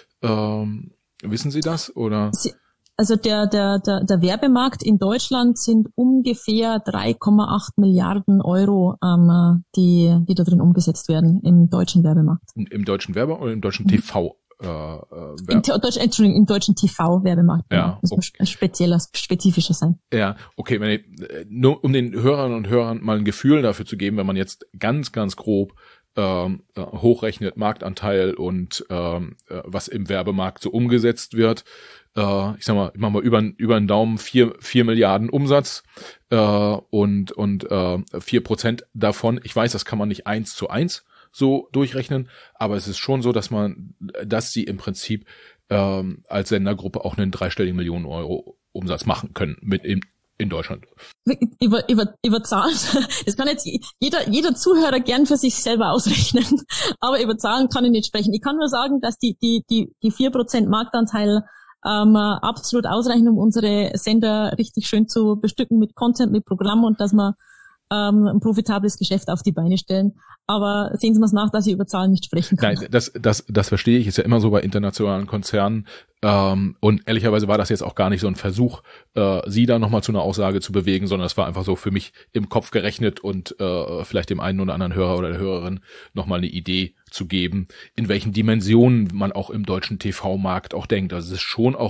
S2: Ähm, wissen Sie das oder?
S1: Sie, also der, der, der, der Werbemarkt in Deutschland sind ungefähr drei Komma acht Milliarden Euro, ähm, die, die da drin umgesetzt werden im deutschen Werbemarkt.
S2: Im, im deutschen Werbe oder im deutschen T V? Äh, äh,
S1: Im, Deutsch, Entschuldigung, im deutschen T V-Werbemarkt.
S2: Ja,
S1: das muss okay. spezieller, spezifischer sein.
S2: Ja, okay, wenn ich, nur um den Hörern und Hörern mal ein Gefühl dafür zu geben, wenn man jetzt ganz, ganz grob ähm, hochrechnet, Marktanteil und ähm, was im Werbemarkt so umgesetzt wird, äh, ich sag mal, ich mach mal über, über den Daumen vier, vier Milliarden Umsatz äh, und, und äh, vier Prozent davon, ich weiß, das kann man nicht eins zu eins so durchrechnen, aber es ist schon so, dass man, dass sie im Prinzip ähm, als Sendergruppe auch einen dreistelligen Millionen Euro Umsatz machen können mit in, in Deutschland.
S1: Über über über Zahlen, das kann jetzt jeder jeder Zuhörer gern für sich selber ausrechnen, aber über Zahlen kann ich nicht sprechen. Ich kann nur sagen, dass die die die die vier Prozent Marktanteil ähm, absolut ausreichen, um unsere Sender richtig schön zu bestücken mit Content, mit Programm und dass wir ähm, ein profitables Geschäft auf die Beine stellen. Aber sehen Sie mal nach, dass ich über Zahlen nicht sprechen kann.
S2: Nein, das, das, das verstehe ich. Ist ja immer so bei internationalen Konzernen. Ähm, und ehrlicherweise war das jetzt auch gar nicht so ein Versuch, äh, Sie da nochmal zu einer Aussage zu bewegen, sondern es war einfach so für mich im Kopf gerechnet und äh, vielleicht dem einen oder anderen Hörer oder der Hörerin nochmal eine Idee zu geben, in welchen Dimensionen man auch im deutschen T V-Markt auch denkt. Also es ist schon auch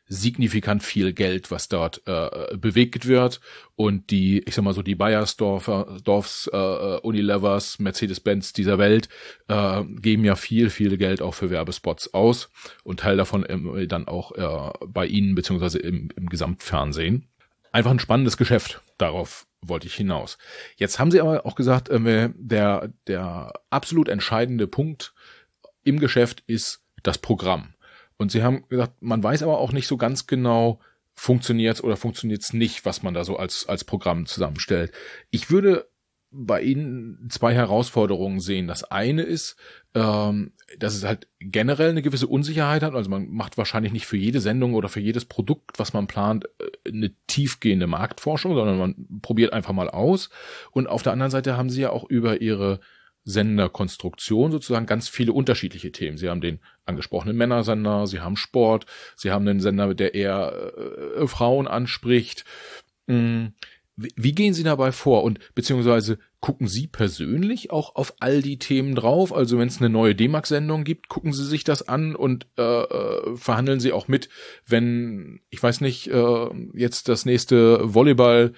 S2: signifikant viel Geld, was dort äh, bewegt wird, und die, ich sag mal so, die Bayersdorfer, Dorfs, äh, Unilevers, Mercedes-Benz dieser Welt äh, geben ja viel, viel Geld auch für Werbespots aus und Teil davon ähm, dann auch äh, bei Ihnen beziehungsweise im, im Gesamtfernsehen. Einfach ein spannendes Geschäft, darauf wollte ich hinaus. Jetzt haben Sie aber auch gesagt, äh, der, der absolut entscheidende Punkt im Geschäft ist das Programm. Und Sie haben gesagt, man weiß aber auch nicht so ganz genau, funktioniert's oder funktioniert's nicht, was man da so als als Programm zusammenstellt. Ich würde bei Ihnen zwei Herausforderungen sehen. Das eine ist, ähm, dass es halt generell eine gewisse Unsicherheit hat. Also man macht wahrscheinlich nicht für jede Sendung oder für jedes Produkt, was man plant, eine tiefgehende Marktforschung, sondern man probiert einfach mal aus. Und auf der anderen Seite haben Sie ja auch über Ihre Senderkonstruktion sozusagen ganz viele unterschiedliche Themen. Sie haben den angesprochenen Männersender, Sie haben Sport, Sie haben einen Sender, der eher äh, Frauen anspricht. Hm. Wie, wie gehen Sie dabei vor? Und beziehungsweise gucken Sie persönlich auch auf all die Themen drauf? Also wenn es eine neue D-Max-Sendung gibt, gucken Sie sich das an und äh, äh, verhandeln Sie auch mit, wenn, ich weiß nicht, äh, jetzt das nächste Volleyball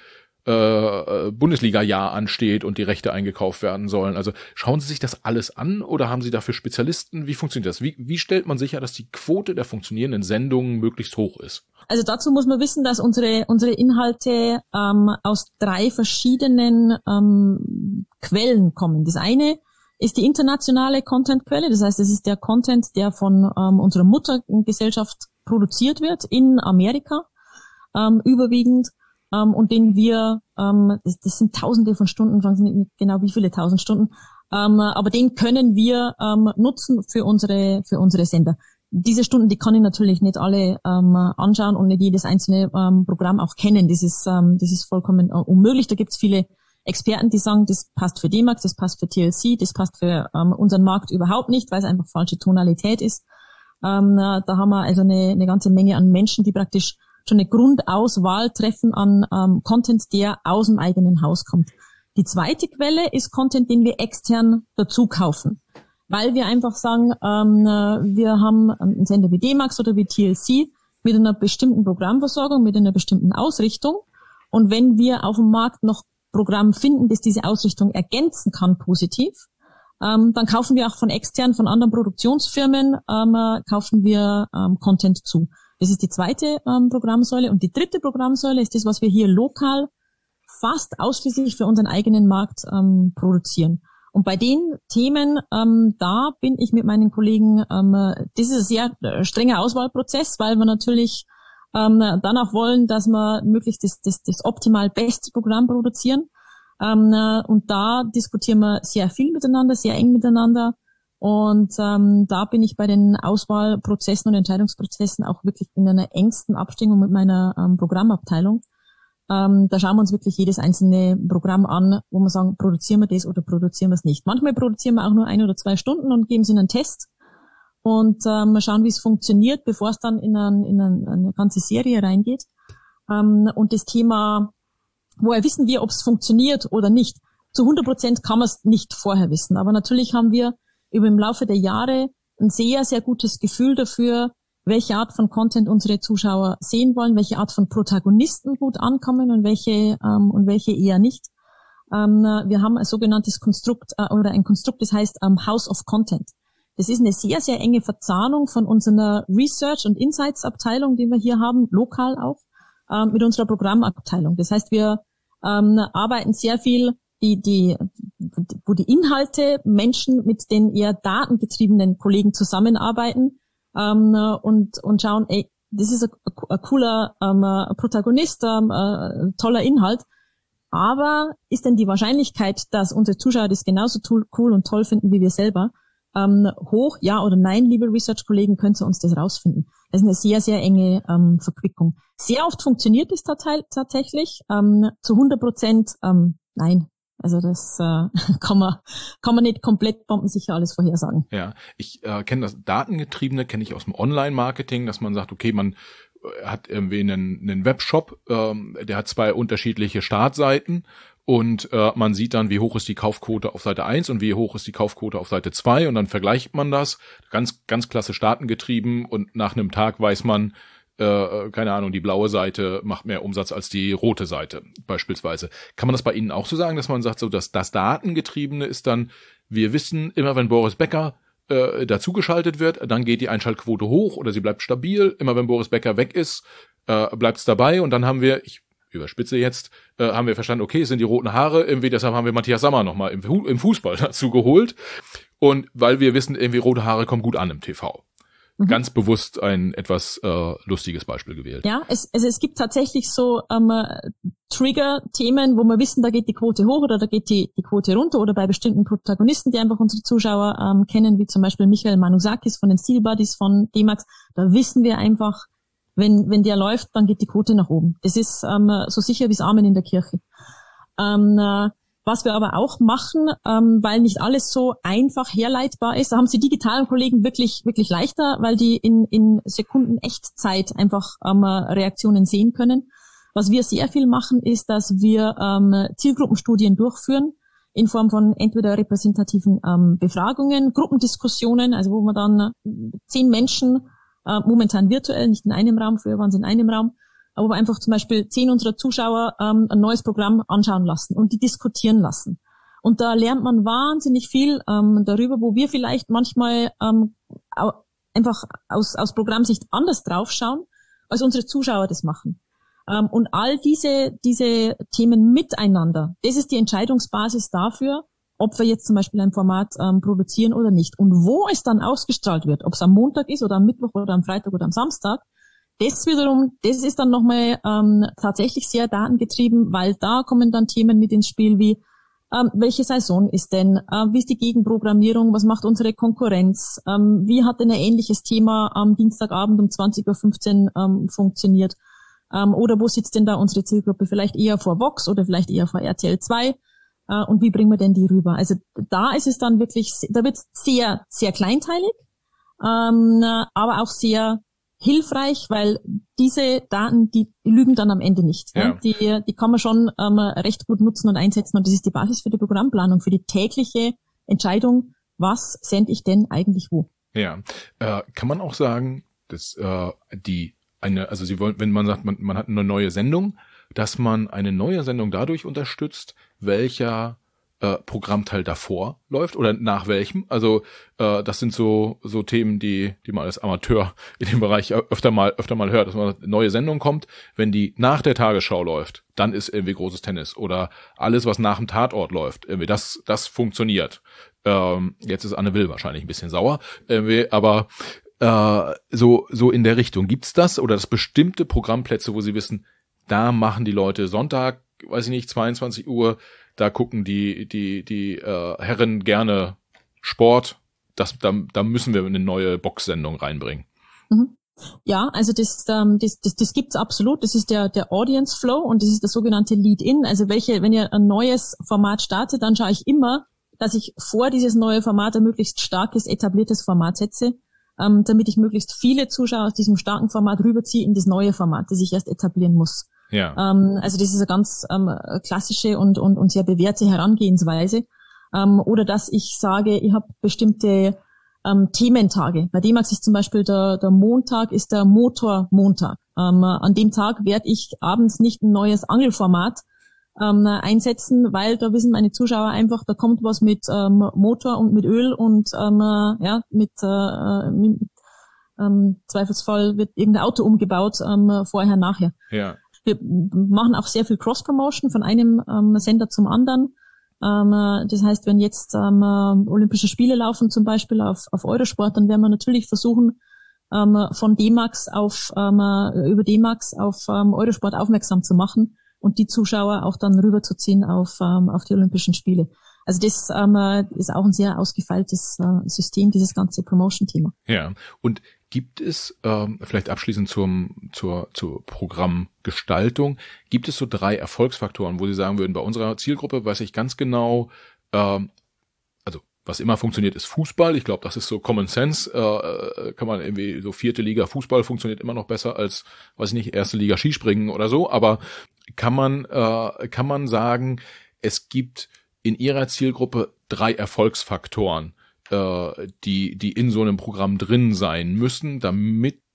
S2: Äh, Bundesliga-Jahr ansteht und die Rechte eingekauft werden sollen. Also schauen Sie sich das alles an oder haben Sie dafür Spezialisten? Wie funktioniert das? Wie, wie stellt man sicher, dass die Quote der funktionierenden Sendungen möglichst hoch ist?
S1: Also dazu muss man wissen, dass unsere unsere Inhalte ähm, aus drei verschiedenen ähm, Quellen kommen. Das eine ist die internationale Content-Quelle. Das heißt, es ist der Content, der von ähm, unserer Muttergesellschaft produziert wird in Amerika ähm, überwiegend. Um, und den wir, um, das, das sind Tausende von Stunden, fragen Sie nicht genau wie viele tausend Stunden, um, aber den können wir um, nutzen für unsere für unsere Sender. Diese Stunden, die kann ich natürlich nicht alle um, anschauen und nicht jedes einzelne um, Programm auch kennen. Das ist um, das ist vollkommen uh, unmöglich. Da gibt es viele Experten, die sagen, das passt für D-Max, das passt für T L C, das passt für um, unseren Markt überhaupt nicht, weil es einfach falsche Tonalität ist. Um, da haben wir also eine, eine ganze Menge an Menschen, die praktisch schon eine Grundauswahl treffen an ähm, Content, der aus dem eigenen Haus kommt. Die zweite Quelle ist Content, den wir extern dazu kaufen, weil wir einfach sagen, ähm, wir haben einen Sender wie D-Max oder wie T L C mit einer bestimmten Programmversorgung, mit einer bestimmten Ausrichtung, und wenn wir auf dem Markt noch Programm finden, das diese Ausrichtung ergänzen kann positiv, ähm, dann kaufen wir auch von extern, von anderen Produktionsfirmen, ähm, kaufen wir ähm, Content zu. Das ist die zweite ähm, Programmsäule. Und die dritte Programmsäule ist das, was wir hier lokal fast ausschließlich für unseren eigenen Markt ähm, produzieren. Und bei den Themen, ähm, da bin ich mit meinen Kollegen, ähm, das ist ein sehr äh, strenger Auswahlprozess, weil wir natürlich ähm, dann auch wollen, dass wir möglichst das, das, das optimal beste Programm produzieren. Ähm, äh, und da diskutieren wir sehr viel miteinander, sehr eng miteinander. Und ähm, da bin ich bei den Auswahlprozessen und Entscheidungsprozessen auch wirklich in einer engsten Abstimmung mit meiner ähm, Programmabteilung. Ähm, da schauen wir uns wirklich jedes einzelne Programm an, wo wir sagen, produzieren wir das oder produzieren wir es nicht. Manchmal produzieren wir auch nur ein oder zwei Stunden und geben es in einen Test und ähm, schauen, wie es funktioniert, bevor es dann in, ein, in ein, eine ganze Serie reingeht. Ähm, und das Thema, woher wissen wir, ob es funktioniert oder nicht? Zu hundert Prozent kann man es nicht vorher wissen. Aber natürlich haben wir über im Laufe der Jahre ein sehr, sehr gutes Gefühl dafür, welche Art von Content unsere Zuschauer sehen wollen, welche Art von Protagonisten gut ankommen und welche ähm, und welche eher nicht. Ähm, wir haben ein sogenanntes Konstrukt äh, oder ein Konstrukt, das heißt ähm, House of Content. Das ist eine sehr, sehr enge Verzahnung von unserer Research- und Insights-Abteilung, die wir hier haben, lokal auch, ähm, mit unserer Programmabteilung. Das heißt, wir ähm, arbeiten sehr viel die, die, wo die Inhalte Menschen mit den eher datengetriebenen Kollegen zusammenarbeiten, ähm, und, und schauen, ey, das ist ein, ein cooler ähm, Protagonist, ähm, ein toller Inhalt. Aber ist denn die Wahrscheinlichkeit, dass unsere Zuschauer das genauso cool und toll finden wie wir selber, ähm, hoch, ja oder nein, liebe Research-Kollegen, könnt ihr uns das rausfinden. Das ist eine sehr, sehr enge ähm, Verquickung. Sehr oft funktioniert es tatsächlich, ähm, zu hundert Prozent ähm, nein. Also das äh, kann man kann man nicht komplett bombensicher alles vorhersagen.
S2: Ja, ich äh, kenne das Datengetriebene, kenne ich aus dem Online-Marketing, dass man sagt, okay, man hat irgendwie einen, einen Webshop, ähm, der hat zwei unterschiedliche Startseiten und äh, man sieht dann, wie hoch ist die Kaufquote auf Seite eins und wie hoch ist die Kaufquote auf Seite zwei und dann vergleicht man das, ganz ganz klassisch datengetrieben, und nach einem Tag weiß man, äh, keine Ahnung, die blaue Seite macht mehr Umsatz als die rote Seite beispielsweise. Kann man das bei Ihnen auch so sagen, dass man sagt, so dass das Datengetriebene ist dann, wir wissen immer, wenn Boris Becker äh, dazugeschaltet wird, dann geht die Einschaltquote hoch oder sie bleibt stabil. Immer wenn Boris Becker weg ist, äh, bleibt es dabei und dann haben wir, ich überspitze jetzt, äh, haben wir verstanden, okay, es sind die roten Haare, irgendwie deshalb haben wir Matthias Sammer nochmal im, im Fußball dazu geholt und weil wir wissen, irgendwie rote Haare kommen gut an im T V. Mhm. Ganz bewusst ein etwas äh, lustiges Beispiel gewählt.
S1: Ja, es, also es gibt tatsächlich so ähm, Trigger-Themen, wo wir wissen, da geht die Quote hoch oder da geht die, die Quote runter oder bei bestimmten Protagonisten, die einfach unsere Zuschauer ähm, kennen, wie zum Beispiel Michael Manusakis von den Steel Buddies von D-Max, da wissen wir einfach, Wenn, wenn der läuft, dann geht die Quote nach oben. Das ist ähm, so sicher wie das Amen in der Kirche. Ähm, äh, was wir aber auch machen, ähm, weil nicht alles so einfach herleitbar ist, da haben die digitalen Kollegen wirklich wirklich leichter, weil die in, in Sekunden Echtzeit einfach ähm, Reaktionen sehen können. Was wir sehr viel machen, ist, dass wir ähm, Zielgruppenstudien durchführen in Form von entweder repräsentativen ähm, Befragungen, Gruppendiskussionen, also wo man dann zehn Menschen Uh, momentan virtuell, nicht in einem Raum, früher waren sie in einem Raum, aber einfach zum Beispiel zehn unserer Zuschauer ähm, ein neues Programm anschauen lassen und die diskutieren lassen. Und da lernt man wahnsinnig viel ähm, darüber, wo wir vielleicht manchmal ähm, einfach aus, aus Programmsicht anders draufschauen, als unsere Zuschauer das machen. Ähm, und all diese, diese Themen miteinander, das ist die Entscheidungsbasis dafür, ob wir jetzt zum Beispiel ein Format ähm, produzieren oder nicht. Und wo es dann ausgestrahlt wird, ob es am Montag ist oder am Mittwoch oder am Freitag oder am Samstag, das wiederum, das ist dann nochmal ähm, tatsächlich sehr datengetrieben, weil da kommen dann Themen mit ins Spiel wie, ähm, welche Saison ist denn, äh, wie ist die Gegenprogrammierung, was macht unsere Konkurrenz, ähm, wie hat denn ein ähnliches Thema am Dienstagabend um zwanzig Uhr fünfzehn ähm, funktioniert, ähm, oder wo sitzt denn da unsere Zielgruppe, vielleicht eher vor Vox oder vielleicht eher vor R T L zwei, und wie bringen wir denn die rüber? Also da ist es dann wirklich, da wird es sehr, sehr kleinteilig, ähm, aber auch sehr hilfreich, weil diese Daten, die lügen dann am Ende nicht. Ja. Ne? Die, die kann man schon ähm, recht gut nutzen und einsetzen und das ist die Basis für die Programmplanung, für die tägliche Entscheidung, was sende ich denn eigentlich wo?
S2: Ja, äh, kann man auch sagen, dass äh, die eine, also sie wollen, wenn man sagt, man, man hat eine neue Sendung, dass man eine neue Sendung dadurch unterstützt, welcher äh, Programmteil davor läuft oder nach welchem. Also äh, das sind so so Themen, die die man als Amateur in dem Bereich öfter mal öfter mal hört, dass man eine neue Sendung kommt, wenn die nach der Tagesschau läuft, dann ist irgendwie großes Tennis oder alles, was nach dem Tatort läuft, irgendwie das das funktioniert. Ähm, jetzt ist Anne Will wahrscheinlich ein bisschen sauer, irgendwie, aber äh, so so in der Richtung gibt's das oder das bestimmte Programmplätze, wo Sie wissen, da machen die Leute Sonntag, weiß ich nicht, zweiundzwanzig Uhr, da gucken die die die äh, Herren gerne Sport. Das da, da müssen wir eine neue Boxsendung reinbringen.
S1: Mhm. Ja, also das ähm, das das, das gibt's absolut. Das ist der der Audience Flow und das ist das sogenannte Lead-in. Also welche, wenn ihr ein neues Format startet, dann schaue ich immer, dass ich vor dieses neue Format ein möglichst starkes etabliertes Format setze, ähm, damit ich möglichst viele Zuschauer aus diesem starken Format rüberziehe in das neue Format, das ich erst etablieren muss.
S2: Ja.
S1: Ähm, also das ist eine ganz ähm, klassische und, und, und sehr bewährte Herangehensweise. Ähm, oder dass ich sage, ich habe bestimmte ähm, Thementage. Bei D-Max ist zum Beispiel der, der Montag ist der Motor-Montag. Ähm, an dem Tag werde ich abends nicht ein neues Angelformat ähm, einsetzen, weil da wissen meine Zuschauer einfach, da kommt was mit ähm, Motor und mit Öl und ähm, ja mit, äh, mit ähm, Zweifelsfall wird irgendein Auto umgebaut ähm, vorher, nachher.
S2: Ja.
S1: Wir machen auch sehr viel Cross-Promotion von einem ähm, Sender zum anderen. Ähm, das heißt, wenn jetzt ähm, Olympische Spiele laufen zum Beispiel auf, auf Eurosport, dann werden wir natürlich versuchen, ähm, von D-Max auf ähm, über D-Max auf ähm, Eurosport aufmerksam zu machen und die Zuschauer auch dann rüberzuziehen auf ähm, auf die Olympischen Spiele. Also das ähm, ist auch ein sehr ausgefeiltes äh, System, dieses ganze Promotion-Thema.
S2: Ja, und gibt es, ähm, vielleicht abschließend zum, zur, zur Programmgestaltung, gibt es so drei Erfolgsfaktoren, wo Sie sagen würden, bei unserer Zielgruppe weiß ich ganz genau, ähm, also was immer funktioniert, ist Fußball. Ich glaube, das ist so Common Sense. Äh, kann man irgendwie so vierte Liga Fußball funktioniert immer noch besser als, weiß ich nicht, erste Liga Skispringen oder so. Aber kann man, äh, kann man sagen, es gibt in Ihrer Zielgruppe drei Erfolgsfaktoren, die, die in so einem Programm drin sein müssen, damit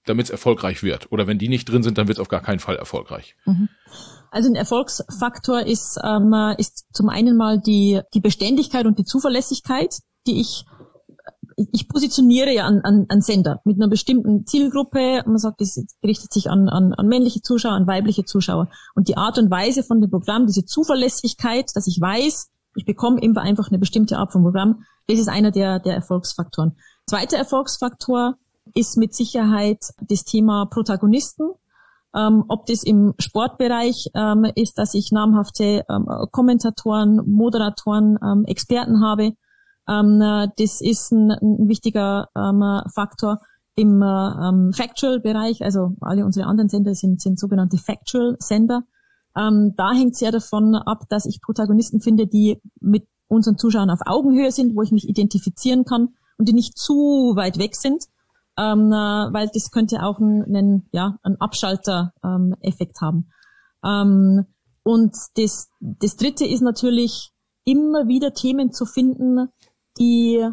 S2: damit es erfolgreich wird. Oder wenn die nicht drin sind, dann wird es auf gar keinen Fall erfolgreich.
S1: Also ein Erfolgsfaktor ist, ähm, ist zum einen mal die, die Beständigkeit und die Zuverlässigkeit, die ich Ich positioniere ja an, an, an Sender mit einer bestimmten Zielgruppe. Man sagt, das richtet sich an, an, an männliche Zuschauer, an weibliche Zuschauer. Und die Art und Weise von dem Programm, diese Zuverlässigkeit, dass ich weiß, ich bekomme immer einfach eine bestimmte Art von Programm, das ist einer der, der Erfolgsfaktoren. Zweiter Erfolgsfaktor ist mit Sicherheit das Thema Protagonisten. Ähm, ob das im Sportbereich ähm, ist, dass ich namhafte ähm, Kommentatoren, Moderatoren, ähm, Experten habe. Ähm, das ist ein, ein wichtiger ähm, Faktor im ähm, Factual-Bereich. Also alle unsere anderen Sender sind, sind sogenannte Factual-Sender. Ähm, da hängt es sehr davon ab, dass ich Protagonisten finde, die mit unseren Zuschauern auf Augenhöhe sind, wo ich mich identifizieren kann und die nicht zu weit weg sind, ähm, weil das könnte auch einen, einen, ja, einen Abschalter-Effekt ähm, haben. Ähm, und das, das Dritte ist natürlich immer wieder Themen zu finden, die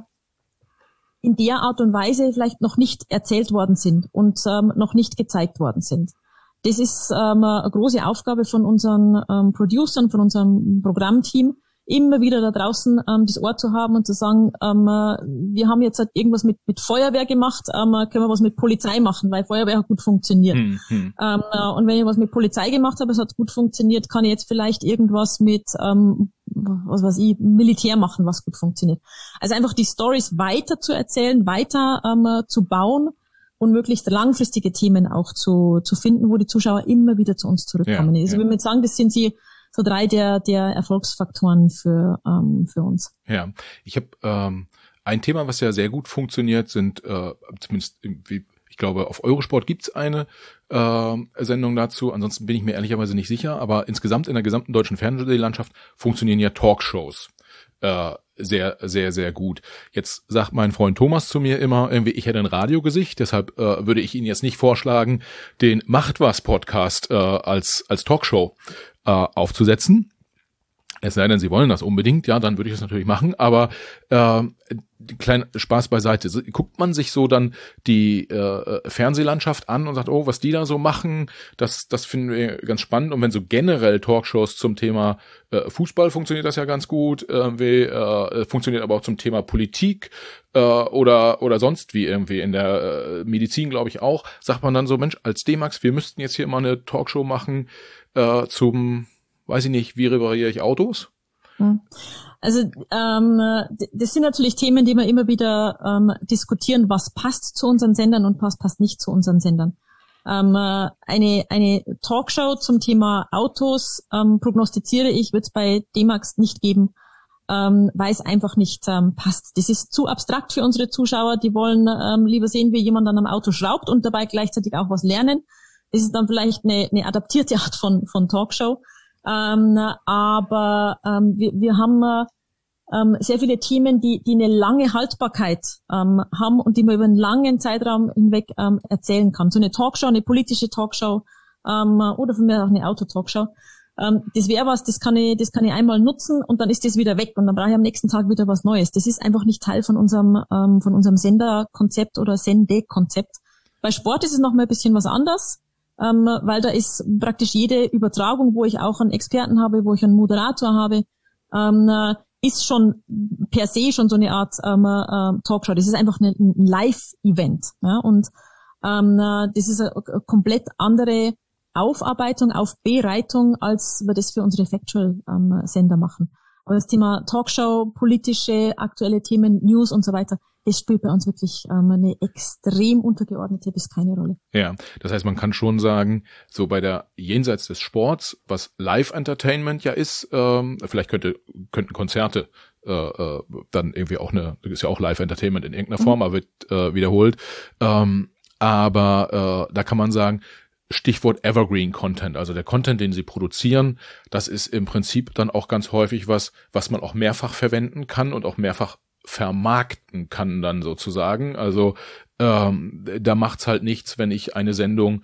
S1: in der Art und Weise vielleicht noch nicht erzählt worden sind und ähm, noch nicht gezeigt worden sind. Das ist ähm, eine große Aufgabe von unseren ähm, Producern, von unserem Programmteam, immer wieder da draußen ähm, das Ohr zu haben und zu sagen, ähm, wir haben jetzt halt irgendwas mit mit Feuerwehr gemacht, ähm, können wir was mit Polizei machen, weil Feuerwehr hat gut funktioniert. Hm, hm. Ähm, und wenn ich was mit Polizei gemacht habe, es hat gut funktioniert, kann ich jetzt vielleicht irgendwas mit, ähm, was weiß ich, Militär machen, was gut funktioniert. Also einfach die Stories weiter zu erzählen, weiter ähm, zu bauen und möglichst langfristige Themen auch zu zu finden, wo die Zuschauer immer wieder zu uns zurückkommen. Ja, also ja. Ich würde sagen, das sind sie so drei der der Erfolgsfaktoren für ähm, für uns.
S2: Ja, ich habe ähm, ein Thema, was ja sehr gut funktioniert, sind äh, zumindest irgendwie, ich glaube, auf Eurosport gibt's eine äh, Sendung dazu. Ansonsten bin ich mir ehrlicherweise nicht sicher. Aber insgesamt in der gesamten deutschen Fernsehlandschaft funktionieren ja Talkshows äh, sehr, sehr, sehr gut. Jetzt sagt mein Freund Thomas zu mir immer, irgendwie, ich hätte ein Radiogesicht, deshalb äh, würde ich Ihnen jetzt nicht vorschlagen, den Macht was Podcast äh, als als Talkshow äh, aufzusetzen. Es sei denn, Sie wollen das unbedingt, ja, dann würde ich das natürlich machen, aber äh, kleinen Spaß beiseite. Guckt man sich so dann die äh, Fernsehlandschaft an und sagt, oh, was die da so machen, das das finden wir ganz spannend. Und wenn so generell Talkshows zum Thema äh, Fußball funktioniert das ja ganz gut, irgendwie, äh, funktioniert aber auch zum Thema Politik äh, oder oder sonst wie irgendwie in der äh, Medizin, glaube ich auch, sagt man dann so, Mensch, als D-Max, wir müssten jetzt hier mal eine Talkshow machen äh, zum weiß ich nicht, wie repariere ich Autos?
S1: Also ähm, das sind natürlich Themen, die wir immer wieder ähm, diskutieren, was passt zu unseren Sendern und was passt nicht zu unseren Sendern. Ähm, eine eine Talkshow zum Thema Autos ähm, prognostiziere ich, wird es bei D-Max nicht geben, ähm, weil es einfach nicht ähm, passt. Das ist zu abstrakt für unsere Zuschauer, die wollen ähm, lieber sehen, wie jemand an einem Auto schraubt und dabei gleichzeitig auch was lernen. Das ist dann vielleicht eine, eine adaptierte Art von von Talkshow. Ähm, aber ähm, wir, wir haben ähm, sehr viele Themen, die, die eine lange Haltbarkeit ähm, haben und die man über einen langen Zeitraum hinweg ähm, erzählen kann. So eine Talkshow, eine politische Talkshow ähm, oder von mir auch eine Autotalkshow. Ähm, das wäre was, das kann ich, das kann ich einmal nutzen und dann ist das wieder weg und dann brauche ich am nächsten Tag wieder was Neues. Das ist einfach nicht Teil von unserem ähm, von unserem Senderkonzept oder Sendekonzept. Bei Sport ist es noch mal ein bisschen was anderes. Ähm, weil da ist praktisch jede Übertragung, wo ich auch einen Experten habe, wo ich einen Moderator habe, ähm, ist schon per se schon so eine Art ähm, äh, Talkshow. Das ist einfach eine, ein Live-Event. Ja? Und ähm, das ist eine komplett andere Aufarbeitung, Aufbereitung, als wir das für unsere Factual-Sender ähm, machen. Aber das Thema Talkshow, politische, aktuelle Themen, News und so weiter, das spielt bei uns wirklich ähm, eine extrem untergeordnete bis keine Rolle.
S2: Ja, das heißt, man kann schon sagen, so bei der jenseits des Sports, was Live-Entertainment ja ist, ähm, vielleicht könnte könnten Konzerte äh, äh, dann irgendwie auch eine, das ist ja auch Live-Entertainment in irgendeiner Form, mhm. aber wird äh, wiederholt. Ähm, aber äh, da kann man sagen, Stichwort Evergreen Content, also der Content, den sie produzieren, das ist im Prinzip dann auch ganz häufig was, was man auch mehrfach verwenden kann und auch mehrfach vermarkten kann dann sozusagen. Also ähm, da macht's halt nichts, wenn ich eine Sendung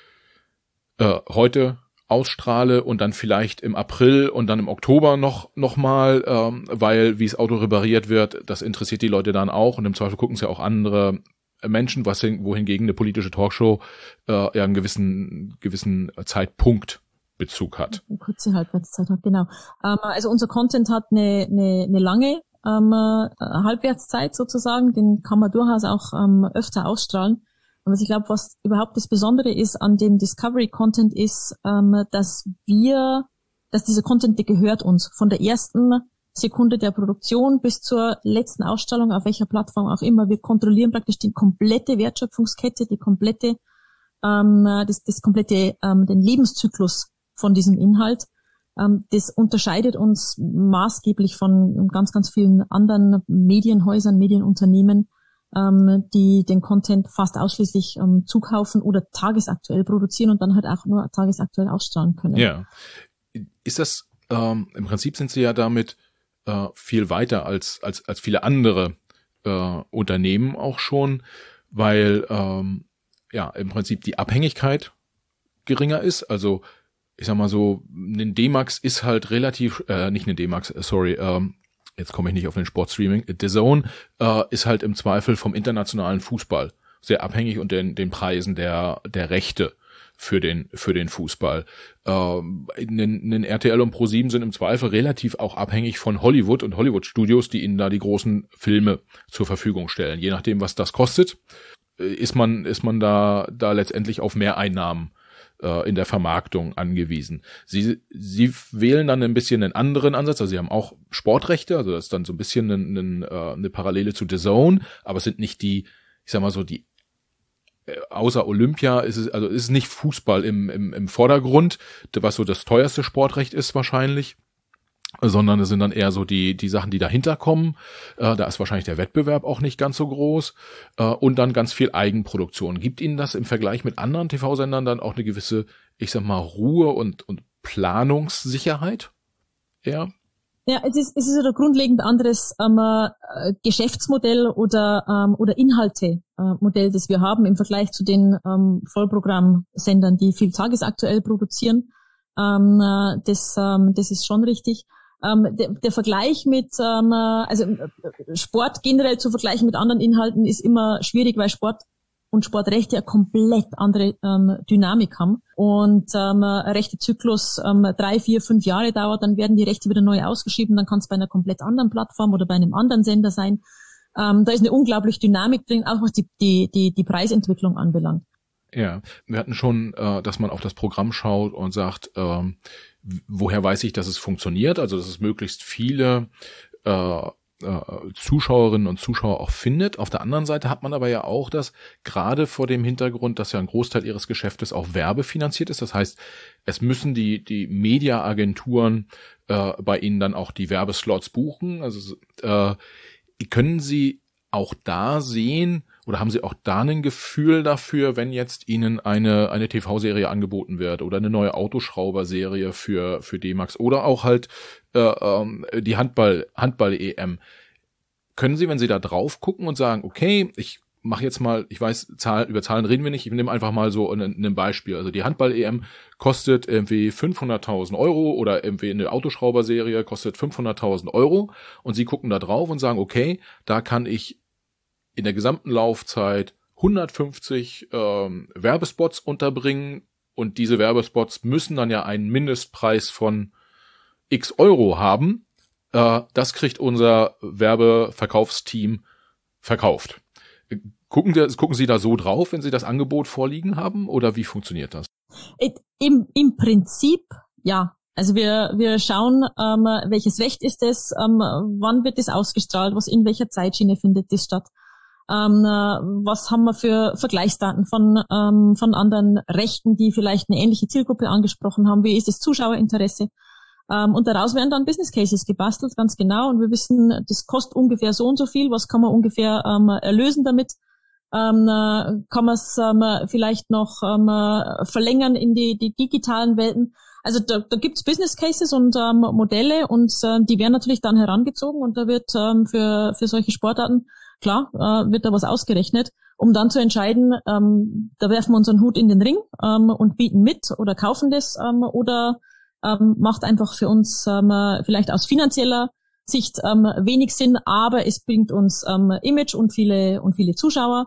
S2: äh, heute ausstrahle und dann vielleicht im April und dann im Oktober noch noch mal, ähm, weil wie das Auto repariert wird, das interessiert die Leute dann auch und im Zweifel gucken es ja auch andere Menschen, was wohingegen eine politische Talkshow äh, ja einen gewissen gewissen Zeitpunkt Bezug hat.
S1: Eine kurze Halbwertszeit hat, genau. Ähm, also unser Content hat eine, eine, eine lange ähm, Halbwertszeit sozusagen, den kann man durchaus auch ähm, öfter ausstrahlen. Und ich glaube, was überhaupt das Besondere ist an dem Discovery-Content ist, ähm, dass wir, dass dieser Content, der gehört uns von der ersten Sekunde der Produktion bis zur letzten Ausstrahlung, auf welcher Plattform auch immer. Wir kontrollieren praktisch die komplette Wertschöpfungskette, die komplette, ähm, das, das komplette, ähm, den Lebenszyklus von diesem Inhalt. Ähm, das unterscheidet uns maßgeblich von ganz, ganz vielen anderen Medienhäusern, Medienunternehmen, ähm, die den Content fast ausschließlich ähm, zukaufen oder tagesaktuell produzieren und dann halt auch nur tagesaktuell ausstrahlen können.
S2: Ja. Ist das, ähm, im Prinzip sind Sie ja damit äh, viel weiter als, als, als viele andere äh, Unternehmen auch schon, weil ähm, ja im Prinzip die Abhängigkeit geringer ist. Also ich sag mal so, ein D-Max ist halt relativ, äh, nicht ein D-Max, sorry, ähm, jetzt komme ich nicht auf den Sportstreaming, D A Z N äh, ist halt im Zweifel vom internationalen Fußball sehr abhängig und den, den Preisen der, der Rechte für den, für den Fußball. Ähm, ein R T L und ProSieben sind im Zweifel relativ auch abhängig von Hollywood und Hollywood-Studios, die ihnen da die großen Filme zur Verfügung stellen. Je nachdem, was das kostet, ist man, ist man da, da letztendlich auf Mehreinnahmen in der Vermarktung angewiesen. Sie, sie wählen dann ein bisschen einen anderen Ansatz, also sie haben auch Sportrechte, also das ist dann so ein bisschen ein, ein, eine Parallele zu D A Z N, aber es sind nicht die, ich sag mal so, die, außer Olympia ist es, also ist es nicht Fußball im, im, im Vordergrund, was so das teuerste Sportrecht ist wahrscheinlich, sondern es sind dann eher so die die Sachen, die dahinter kommen. Äh, da ist wahrscheinlich der Wettbewerb auch nicht ganz so groß. Äh, und dann ganz viel Eigenproduktion. Gibt Ihnen das im Vergleich mit anderen T V-Sendern dann auch eine gewisse, ich sag mal, Ruhe und und Planungssicherheit? Ja.
S1: Ja, es ist es ist ein grundlegend anderes ähm, äh, Geschäftsmodell oder ähm, oder Inhalte äh, Modell, das wir haben im Vergleich zu den ähm, Vollprogrammsendern, die viel tagesaktuell produzieren. Ähm, äh, das ähm, das ist schon richtig. Ähm, der, der Vergleich mit, ähm, also Sport generell zu vergleichen mit anderen Inhalten ist immer schwierig, weil Sport und Sportrechte eine komplett andere ähm, Dynamik haben. Und ähm, ein Rechtezyklus ähm, drei, vier, fünf Jahre dauert, dann werden die Rechte wieder neu ausgeschrieben, dann kann es bei einer komplett anderen Plattform oder bei einem anderen Sender sein. Ähm, da ist eine unglaubliche Dynamik drin, auch was die, die, die, die Preisentwicklung anbelangt.
S2: Ja, wir hatten schon, äh, dass man auf das Programm schaut und sagt, ähm, woher weiß ich, dass es funktioniert? Also, dass es möglichst viele äh, äh, Zuschauerinnen und Zuschauer auch findet. Auf der anderen Seite hat man aber ja auch das, gerade vor dem Hintergrund, dass ja ein Großteil ihres Geschäftes auch werbefinanziert ist. Das heißt, es müssen die die Media-Agenturen äh, bei ihnen dann auch die Werbeslots buchen. Also äh, können Sie auch da sehen, oder haben Sie auch da ein Gefühl dafür, wenn jetzt Ihnen eine eine T V-Serie angeboten wird oder eine neue Autoschrauber-Serie für für D-Max oder auch halt äh, ähm, die Handball Handball-E M? Können Sie, wenn Sie da drauf gucken und sagen, okay, ich mache jetzt mal, ich weiß, Zahl, über Zahlen reden wir nicht, ich nehme einfach mal so ein, ein Beispiel. Also die Handball-E M kostet irgendwie fünfhunderttausend Euro oder irgendwie eine Autoschrauber-Serie kostet fünfhunderttausend Euro und Sie gucken da drauf und sagen, okay, da kann ich in der gesamten Laufzeit hundertfünfzig ähm, Werbespots unterbringen und diese Werbespots müssen dann ja einen Mindestpreis von x Euro haben. Äh, das kriegt unser Werbeverkaufsteam verkauft. Gucken Sie, gucken Sie da so drauf, wenn Sie das Angebot vorliegen haben, oder wie funktioniert das?
S1: Im, im Prinzip, ja. Also wir wir schauen, ähm, welches Recht ist es, ähm, wann wird es ausgestrahlt, was in welcher Zeitschiene findet das statt. Ähm, was haben wir für Vergleichsdaten von ähm, von anderen Rechten, die vielleicht eine ähnliche Zielgruppe angesprochen haben? Wie ist das Zuschauerinteresse? Ähm, und daraus werden dann Business Cases gebastelt, ganz genau. Und wir wissen, das kostet ungefähr so und so viel. Was kann man ungefähr ähm, erlösen damit? Ähm, kann man es ähm, vielleicht noch ähm, verlängern in die, die digitalen Welten? Also da, da gibt's Business Cases und ähm, Modelle und äh, die werden natürlich dann herangezogen und da wird ähm, für für solche Sportarten klar, äh, wird da was ausgerechnet, um dann zu entscheiden, ähm, da werfen wir unseren Hut in den Ring ähm, und bieten mit oder kaufen das ähm, oder ähm, macht einfach für uns ähm, vielleicht aus finanzieller Sicht ähm, wenig Sinn, aber es bringt uns ähm, Image und viele und viele Zuschauer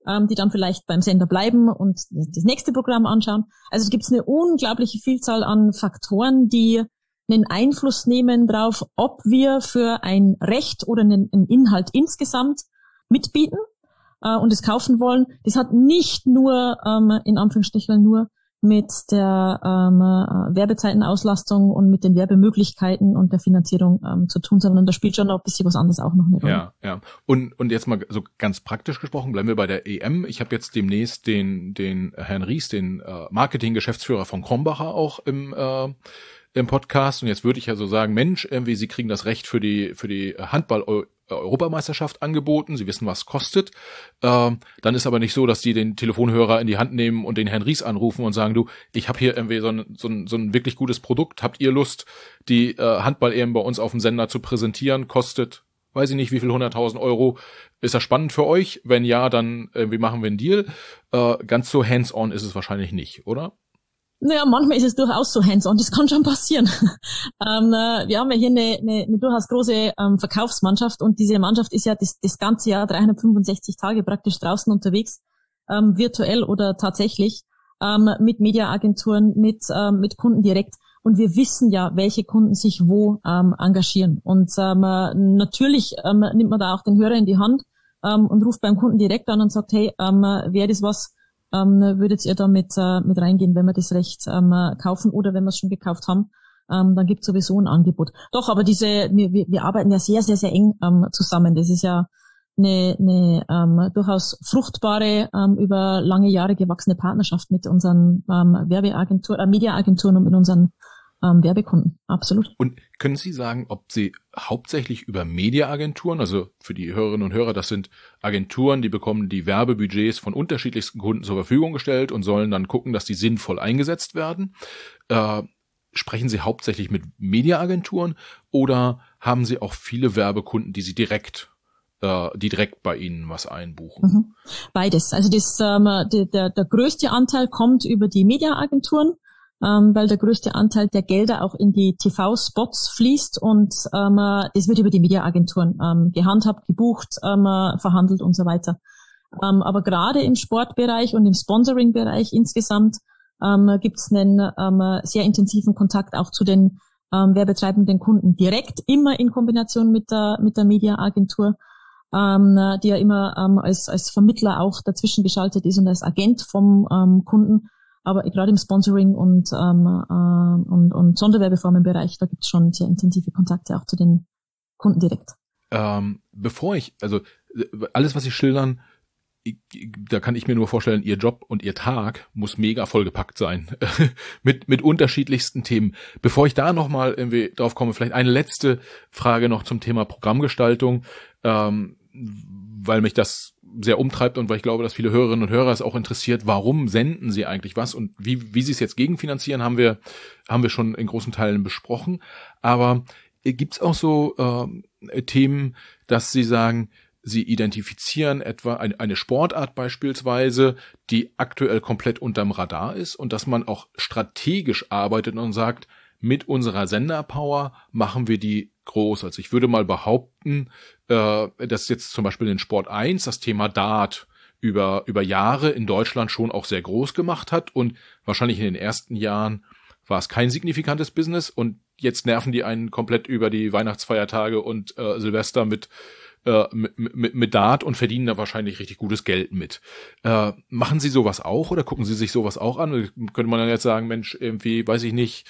S1: ähm, die dann vielleicht beim Sender bleiben und das nächste Programm anschauen. Also es gibt eine unglaubliche Vielzahl an Faktoren, die einen Einfluss nehmen darauf, ob wir für ein Recht oder einen, einen Inhalt insgesamt mitbieten äh, und es kaufen wollen. Das hat nicht nur, ähm, in Anführungsstrichen, nur mit der ähm, Werbezeitenauslastung und mit den Werbemöglichkeiten und der Finanzierung ähm, zu tun, sondern da spielt schon noch ein bisschen was anderes auch noch eine Rolle.
S2: Ja, ja. Und und jetzt mal so ganz praktisch gesprochen, bleiben wir bei der E M. Ich habe jetzt demnächst den den Herrn Ries, den äh, Marketing-Geschäftsführer von Krombacher auch im äh, im Podcast. Und jetzt würde ich ja so sagen, Mensch, irgendwie Sie kriegen das Recht für die für die Handball Europameisterschaft angeboten, Sie wissen, was kostet. Ähm, dann ist aber nicht so, dass die den Telefonhörer in die Hand nehmen und den Herrn Ries anrufen und sagen, du, ich habe hier irgendwie so ein, so, ein, so ein wirklich gutes Produkt, habt ihr Lust, die äh, Handball-E M bei uns auf dem Sender zu präsentieren, kostet, weiß ich nicht, wie viel, hunderttausend Euro. Ist das spannend für euch? Wenn ja, dann irgendwie machen wir einen Deal. Äh, ganz so hands-on ist es wahrscheinlich nicht, oder?
S1: Naja, manchmal ist es durchaus so hands-on, das kann schon passieren. ähm, äh, wir haben ja hier eine, eine, eine durchaus große ähm, Verkaufsmannschaft und diese Mannschaft ist ja das, das ganze Jahr dreihundertfünfundsechzig Tage praktisch draußen unterwegs, ähm, virtuell oder tatsächlich, ähm, mit Mediaagenturen, mit, ähm, mit Kunden direkt. Und wir wissen ja, welche Kunden sich wo ähm, engagieren. Und ähm, natürlich ähm, nimmt man da auch den Hörer in die Hand ähm, und ruft beim Kunden direkt an und sagt, hey, ähm, wäre das was, Ähm, würdet ihr da mit, äh, mit reingehen, wenn wir das Recht ähm, kaufen oder wenn wir es schon gekauft haben, ähm, dann gibt es sowieso ein Angebot. Doch, aber diese, wir, wir arbeiten ja sehr, sehr, sehr eng ähm, zusammen. Das ist ja eine, eine ähm, durchaus fruchtbare, ähm, über lange Jahre gewachsene Partnerschaft mit unseren ähm, Werbeagenturen, äh, Mediaagenturen und mit unseren ähm, Werbekunden. Absolut.
S2: Und können Sie sagen, ob Sie hauptsächlich über Mediaagenturen, also für die Hörerinnen und Hörer, das sind Agenturen, die bekommen die Werbebudgets von unterschiedlichsten Kunden zur Verfügung gestellt und sollen dann gucken, dass die sinnvoll eingesetzt werden. Äh, sprechen Sie hauptsächlich mit Mediaagenturen oder haben Sie auch viele Werbekunden, die Sie direkt äh, die direkt bei Ihnen was einbuchen?
S1: Mhm. Beides. Also das, ähm, der, der, der größte Anteil kommt über die Mediaagenturen, ähm, weil der größte Anteil der Gelder auch in die T V-Spots fließt und ähm, das wird über die Mediaagenturen ähm, gehandhabt, gebucht, ähm, verhandelt und so weiter. Ähm, aber gerade im Sportbereich und im Sponsoring-Bereich insgesamt ähm, gibt es einen ähm, sehr intensiven Kontakt auch zu den ähm, werbetreibenden Kunden direkt, immer in Kombination mit der mit der Mediaagentur, ähm, die ja immer ähm, als als Vermittler auch dazwischen geschaltet ist und als Agent vom ähm, Kunden. Aber gerade im Sponsoring und, ähm, äh, und, und Sonderwerbeformenbereich, da gibt es schon sehr intensive Kontakte auch zu den Kunden direkt.
S2: Ähm, bevor ich, also alles, was Sie schildern, ich, da kann ich mir nur vorstellen, Ihr Job und Ihr Tag muss mega vollgepackt sein mit mit unterschiedlichsten Themen. Bevor ich da nochmal irgendwie drauf komme, vielleicht eine letzte Frage noch zum Thema Programmgestaltung, ähm, weil mich das sehr umtreibt und weil ich glaube, dass viele Hörerinnen und Hörer es auch interessiert, warum senden sie eigentlich was und wie wie sie es jetzt gegenfinanzieren, haben wir haben wir schon in großen Teilen besprochen. Aber gibt's auch so äh, Themen, dass Sie sagen, Sie identifizieren etwa eine, eine Sportart beispielsweise, die aktuell komplett unterm Radar ist und dass man auch strategisch arbeitet und sagt, mit unserer Senderpower machen wir die groß. Also ich würde mal behaupten, äh, dass jetzt zum Beispiel in Sport eins das Thema Dart über über Jahre in Deutschland schon auch sehr groß gemacht hat und wahrscheinlich in den ersten Jahren war es kein signifikantes Business und jetzt nerven die einen komplett über die Weihnachtsfeiertage und äh, Silvester mit, äh, mit, mit, mit Dart und verdienen da wahrscheinlich richtig gutes Geld mit. Äh, machen Sie sowas auch oder gucken Sie sich sowas auch an? Könnte man dann jetzt sagen, Mensch, irgendwie, weiß ich nicht,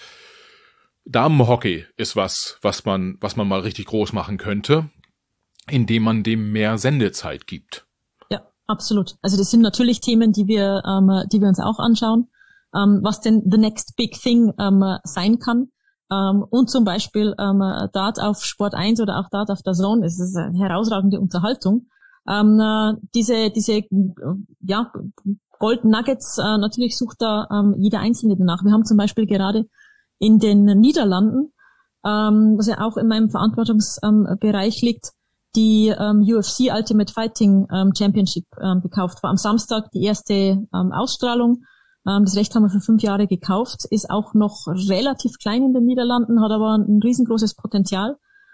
S2: Damenhockey ist was, was man, was man mal richtig groß machen könnte, indem man dem mehr Sendezeit gibt.
S1: Ja, absolut. Also das sind natürlich Themen, die wir, ähm, die wir uns auch anschauen, ähm, was denn the next big thing ähm, sein kann. Ähm, und zum Beispiel ähm, Dart auf Sport eins oder auch Dart auf der Zone, es ist eine herausragende Unterhaltung. Ähm, äh, diese, diese, äh, ja, Gold Nuggets, äh, natürlich sucht da ähm, jeder Einzelne danach. Wir haben zum Beispiel gerade in den Niederlanden, ähm, was ja auch in meinem Verantwortungsbereich ähm, liegt, die ähm, U F C Ultimate Fighting ähm, Championship ähm, gekauft. War am Samstag die erste ähm, Ausstrahlung. Ähm, das Recht haben wir für fünf Jahre gekauft, ist auch noch relativ klein in den Niederlanden, hat aber ein riesengroßes Potenzial.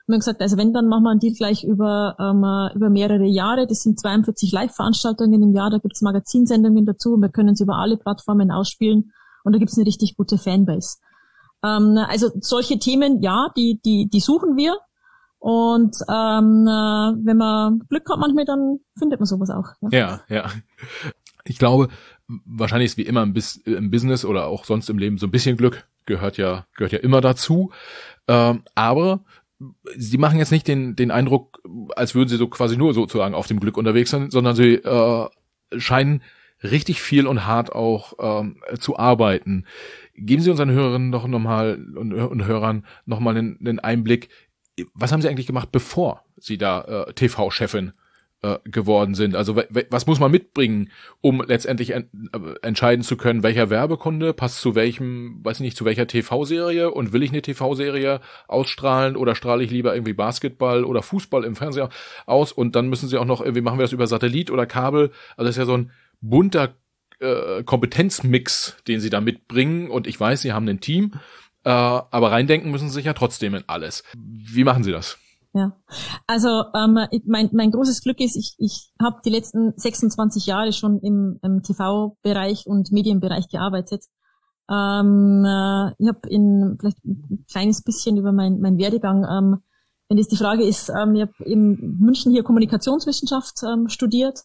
S1: Wir haben gesagt, also wenn, dann machen wir einen Deal gleich über ähm, über mehrere Jahre. Das sind zweiundvierzig Live-Veranstaltungen im Jahr, da gibt's Magazinsendungen dazu. Wir können sie über alle Plattformen ausspielen und da gibt's eine richtig gute Fanbase. Ähm, also solche Themen, ja, die die die suchen wir. Und ähm, wenn man Glück hat manchmal, dann findet man sowas auch.
S2: Ja, ja. ja. Ich glaube, wahrscheinlich ist wie immer im, Bis- im Business oder auch sonst im Leben so ein bisschen Glück gehört ja gehört ja immer dazu. Ähm, aber Sie machen jetzt nicht den den Eindruck, als würden Sie so quasi nur sozusagen auf dem Glück unterwegs sein, sondern Sie äh, scheinen richtig viel und hart auch ähm, zu arbeiten. Geben Sie unseren Hörerinnen doch nochmal und, und Hörern nochmal einen, einen Einblick. Was haben Sie eigentlich gemacht, bevor Sie da äh, T V-Chefin äh, geworden sind? Also w- was muss man mitbringen, um letztendlich en- äh, entscheiden zu können, welcher Werbekunde passt zu welchem, weiß ich nicht, zu welcher T V-Serie und will ich eine T V-Serie ausstrahlen oder strahle ich lieber irgendwie Basketball oder Fußball im Fernseher aus und dann müssen Sie auch noch, irgendwie machen wir das über Satellit oder Kabel. Also das ist ja so ein bunter äh, Kompetenzmix, den Sie da mitbringen und ich weiß, Sie haben ein Team, Äh, aber reindenken müssen sie sich ja trotzdem in alles. Wie machen Sie das?
S1: Ja, also ähm, mein mein großes Glück ist, ich ich habe die letzten sechsundzwanzig Jahre schon im, im T V-Bereich und Medienbereich gearbeitet. Ähm, äh, ich habe in vielleicht ein kleines bisschen über mein mein Werdegang, ähm, wenn das die Frage ist, ähm, ich habe in München hier Kommunikationswissenschaft ähm, studiert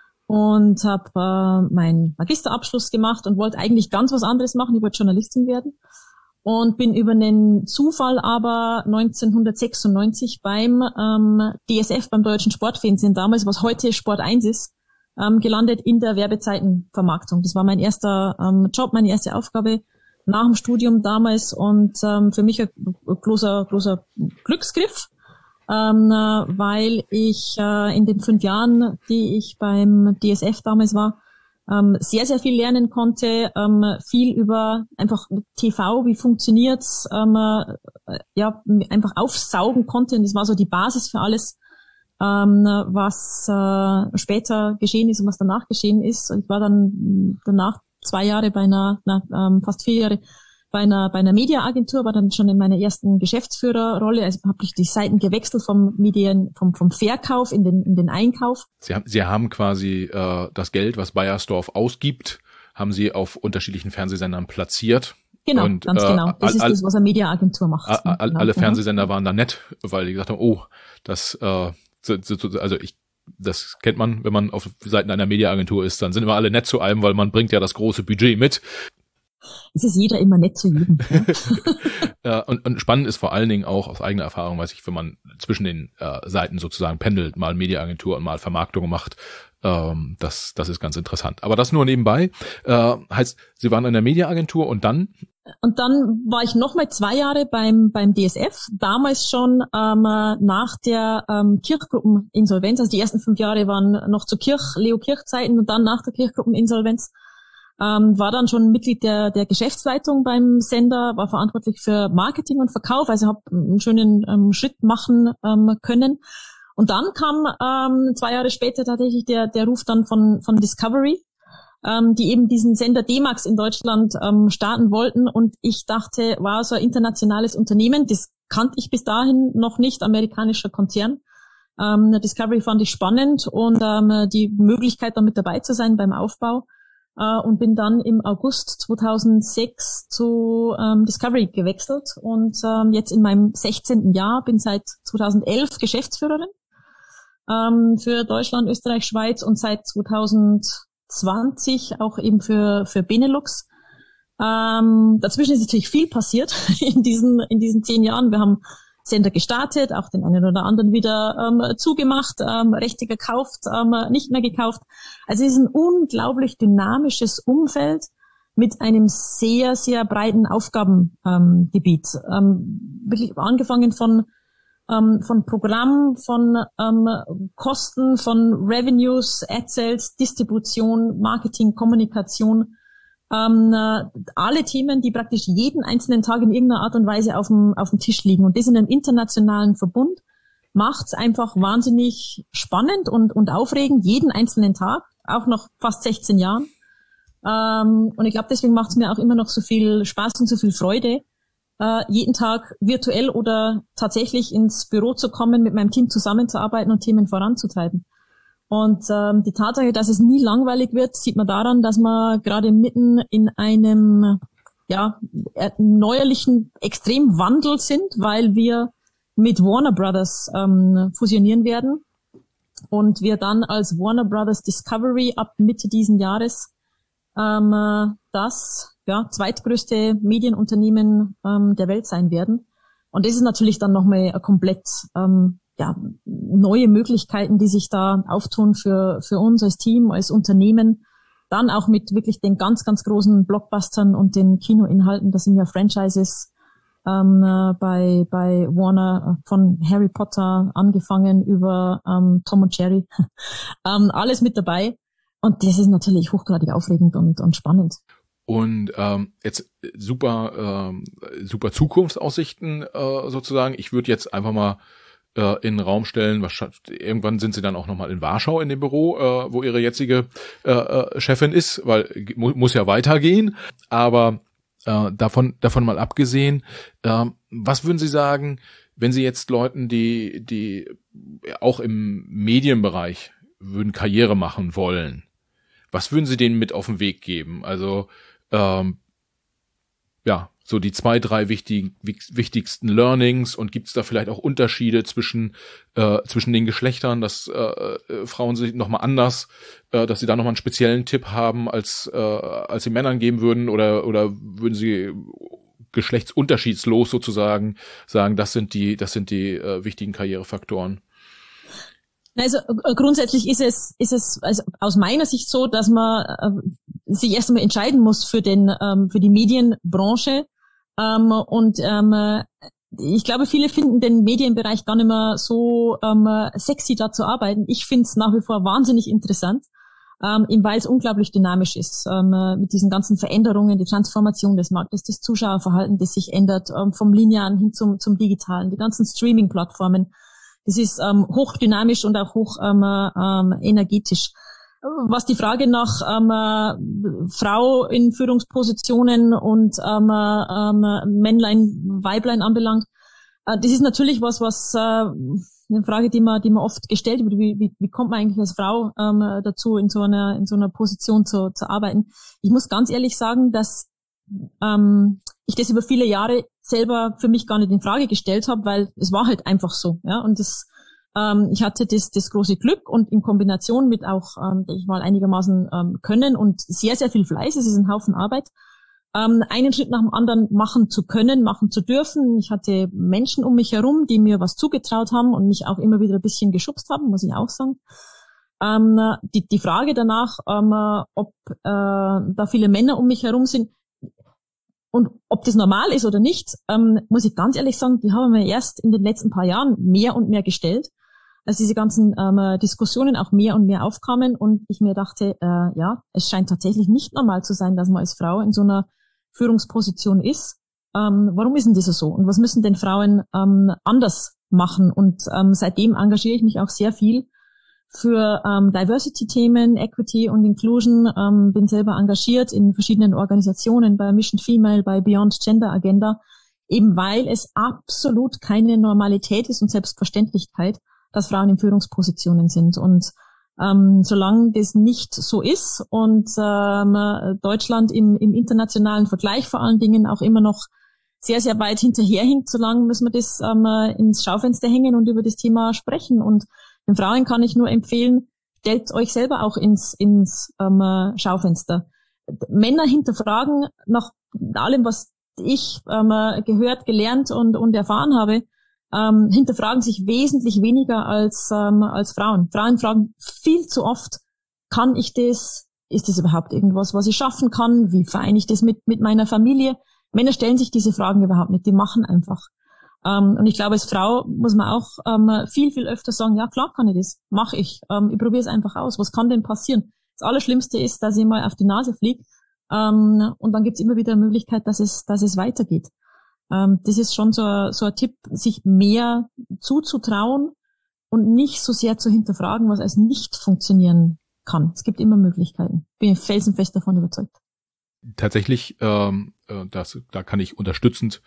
S1: und habe äh, meinen Magisterabschluss gemacht und wollte eigentlich ganz was anderes machen. Ich wollte Journalistin werden. Und bin über einen Zufall aber neunzehnhundertsechsundneunzig beim ähm, D S F, beim Deutschen Sportfernsehen damals, was heute Sport eins ist, ähm, gelandet in der Werbezeitenvermarktung. Das war mein erster ähm, Job, meine erste Aufgabe nach dem Studium damals und ähm, für mich ein großer, großer Glücksgriff, ähm, äh, weil ich äh, in den fünf Jahren, die ich beim D S F damals war, Ähm, sehr, sehr viel lernen konnte, ähm, viel über einfach T V, wie funktioniert's, ähm, äh, ja, einfach aufsaugen konnte und das war so die Basis für alles, ähm, was äh, später geschehen ist und was danach geschehen ist. Und ich war dann danach zwei Jahre bei einer, na, ähm, fast vier Jahre bei einer bei einer Mediaagentur, war dann schon in meiner ersten Geschäftsführerrolle, also habe ich die Seiten gewechselt vom Medien, vom vom Verkauf in den in den Einkauf.
S2: Sie haben Sie haben quasi äh, das Geld, was Beiersdorf ausgibt, haben Sie auf unterschiedlichen Fernsehsendern platziert.
S1: Genau,
S2: und,
S1: ganz
S2: äh,
S1: genau. Das
S2: all,
S1: ist das, was eine Mediaagentur macht.
S2: All, all,
S1: genau.
S2: Alle Fernsehsender waren da nett, weil die gesagt haben, oh, das äh, also ich das kennt man, wenn man auf Seiten einer Mediaagentur ist, dann sind immer alle nett zu einem, weil man bringt ja das große Budget mit.
S1: Es ist jeder immer nett zu jedem. Ja.
S2: Ja, und, und spannend ist vor allen Dingen auch aus eigener Erfahrung, weiß ich, wenn man zwischen den äh, Seiten sozusagen pendelt, mal Mediaagentur und mal Vermarktung macht, ähm, das das ist ganz interessant. Aber das nur nebenbei. Äh, heißt, Sie waren in der Mediaagentur und dann?
S1: Und dann war ich noch mal zwei Jahre beim beim D S F, damals schon ähm, nach der ähm, Kirchgruppeninsolvenz. Also die ersten fünf Jahre waren noch zu Kirch, Leo Kirch-Zeiten und dann nach der Kirchgruppeninsolvenz. Ähm, war dann schon Mitglied der, der Geschäftsleitung beim Sender, war verantwortlich für Marketing und Verkauf, also habe einen schönen ähm, Schritt machen ähm, können. Und dann kam ähm, zwei Jahre später tatsächlich der, der Ruf dann von, von Discovery, ähm, die eben diesen Sender D-Max in Deutschland ähm, starten wollten. Und ich dachte, wow, so ein internationales Unternehmen, das kannte ich bis dahin noch nicht, amerikanischer Konzern. Ähm, Discovery fand ich spannend und ähm, die Möglichkeit, da mit dabei zu sein beim Aufbau. Uh, und bin dann im August zweitausendsechs zu ähm, Discovery gewechselt und ähm, jetzt in meinem sechzehnten Jahr, bin seit zweitausendelf Geschäftsführerin ähm, für Deutschland, Österreich, Schweiz und seit zweitausendzwanzig auch eben für für Benelux. Ähm, dazwischen ist natürlich viel passiert in diesen in diesen zehn Jahren. Wir haben Sender gestartet, auch den einen oder anderen wieder ähm, zugemacht, ähm, Rechte gekauft, ähm, nicht mehr gekauft. Also es ist ein unglaublich dynamisches Umfeld mit einem sehr, sehr breiten Aufgabengebiet. Ähm, wirklich angefangen von ähm, von Programm, von ähm, Kosten, von Revenues, Ad Sales, Distribution, Marketing, Kommunikation. Ähm, äh, alle Themen, die praktisch jeden einzelnen Tag in irgendeiner Art und Weise auf dem, auf dem Tisch liegen. Und das in einem internationalen Verbund macht's einfach wahnsinnig spannend und, und aufregend, jeden einzelnen Tag, auch nach fast sechzehn Jahren. Ähm, und ich glaube, deswegen macht's mir auch immer noch so viel Spaß und so viel Freude, äh, jeden Tag virtuell oder tatsächlich ins Büro zu kommen, mit meinem Team zusammenzuarbeiten und Themen voranzutreiben. Und ähm, die Tatsache, dass es nie langweilig wird, sieht man daran, dass wir gerade mitten in einem ja neuerlichen Extremwandel sind, weil wir mit Warner Brothers ähm, fusionieren werden und wir dann als Warner Brothers Discovery ab Mitte diesen Jahres ähm, das ja zweitgrößte Medienunternehmen ähm, der Welt sein werden. Und das ist natürlich dann nochmal komplett ähm, ja, neue Möglichkeiten, die sich da auftun für, für uns als Team, als Unternehmen. Dann auch mit wirklich den ganz, ganz großen Blockbustern und den Kinoinhalten. Das sind ja Franchises ähm, äh, bei, bei Warner äh, von Harry Potter angefangen über ähm, Tom und Jerry. ähm, alles mit dabei. Und das ist natürlich hochgradig aufregend und, und spannend.
S2: Und ähm, jetzt super, ähm, super Zukunftsaussichten äh, sozusagen. Ich würde jetzt einfach mal äh, in den Raum stellen, wahrscheinlich, irgendwann sind sie dann auch nochmal in Warschau in dem Büro, äh, wo ihre jetzige äh, äh, Chefin ist, weil mu muss ja weitergehen. Aber äh, davon davon mal abgesehen, äh, was würden Sie sagen, wenn Sie jetzt Leuten, die die auch im Medienbereich würden Karriere machen wollen, was würden Sie denen mit auf den Weg geben? Also ähm, ja, so die zwei, drei wichtigen, wichtigsten Learnings, und gibt es da vielleicht auch Unterschiede zwischen äh, zwischen den Geschlechtern, dass äh, äh, Frauen sich nochmal anders, äh, dass sie da nochmal einen speziellen Tipp haben, als äh, als sie Männern geben würden, oder oder würden sie geschlechtsunterschiedslos sozusagen sagen, das sind die das sind die äh, wichtigen Karrierefaktoren?
S1: Also grundsätzlich ist es ist es also aus meiner Sicht so, dass man äh, sich erst einmal entscheiden muss für den ähm, für die Medienbranche, ähm, und ähm, ich glaube, viele finden den Medienbereich gar nicht mehr so ähm, sexy, da zu arbeiten. Ich finde es nach wie vor wahnsinnig interessant, ähm, eben weil es unglaublich dynamisch ist, ähm, mit diesen ganzen Veränderungen, die Transformation des Marktes, das Zuschauerverhalten, das sich ändert, ähm, vom Linearen hin zum zum Digitalen, die ganzen Streaming-Plattformen. Das ist ähm, hochdynamisch und auch hoch ähm, ähm, energetisch. Was die Frage nach ähm, äh, Frau in Führungspositionen und ähm, ähm, Männlein, Weiblein anbelangt, äh, das ist natürlich was, was äh, eine Frage, die man, die man oft gestellt wird. Wie, wie, wie kommt man eigentlich als Frau ähm, dazu, in so einer in so einer Position zu, zu arbeiten? Ich muss ganz ehrlich sagen, dass ähm, ich das über viele Jahre selber für mich gar nicht in Frage gestellt habe, weil es war halt einfach so, ja. Und das, ähm, ich hatte das, das große Glück, und in Kombination mit auch, ähm, denke ich mal, einigermaßen ähm, Können und sehr, sehr viel Fleiß, es ist ein Haufen Arbeit, ähm, einen Schritt nach dem anderen machen zu können, machen zu dürfen. Ich hatte Menschen um mich herum, die mir was zugetraut haben und mich auch immer wieder ein bisschen geschubst haben, muss ich auch sagen. Ähm, die, die Frage danach, ähm, ob äh, da viele Männer um mich herum sind, und ob das normal ist oder nicht, ähm, muss ich ganz ehrlich sagen, die haben wir erst in den letzten paar Jahren mehr und mehr gestellt, als diese ganzen ähm, Diskussionen auch mehr und mehr aufkamen, und ich mir dachte, äh, ja, es scheint tatsächlich nicht normal zu sein, dass man als Frau in so einer Führungsposition ist. Ähm, warum ist denn das so? Und was müssen denn Frauen ähm, anders machen? Und ähm, seitdem engagiere ich mich auch sehr viel für ähm, Diversity-Themen, Equity und Inclusion, ähm, bin selber engagiert in verschiedenen Organisationen, bei Mission Female, bei Beyond Gender Agenda, eben weil es absolut keine Normalität ist und Selbstverständlichkeit, dass Frauen in Führungspositionen sind. Und ähm, solange das nicht so ist und ähm, Deutschland im, im internationalen Vergleich vor allen Dingen auch immer noch sehr, sehr weit hinterherhinkt, solange müssen wir das ähm, ins Schaufenster hängen und über das Thema sprechen. Und den Frauen kann ich nur empfehlen, stellt euch selber auch ins, ins ähm, Schaufenster. Männer hinterfragen nach allem, was ich ähm, gehört, gelernt und, und erfahren habe, ähm, hinterfragen sich wesentlich weniger als, ähm, als Frauen. Frauen fragen viel zu oft, kann ich das? Ist das überhaupt irgendwas, was ich schaffen kann? Wie vereine ich das mit, mit meiner Familie? Männer stellen sich diese Fragen überhaupt nicht, die machen einfach. Um, und ich glaube, als Frau muss man auch um, viel, viel öfter sagen, ja klar kann ich das, mache ich, um, ich probiere es einfach aus, was kann denn passieren? Das Allerschlimmste ist, dass ich mal auf die Nase fliege, um, und dann gibt es immer wieder eine Möglichkeit, dass es, dass es weitergeht. Um, das ist schon so, so ein Tipp, sich mehr zuzutrauen und nicht so sehr zu hinterfragen, was als nicht funktionieren kann. Es gibt immer Möglichkeiten. Bin felsenfest davon überzeugt.
S2: Tatsächlich, ähm, das, da kann ich unterstützend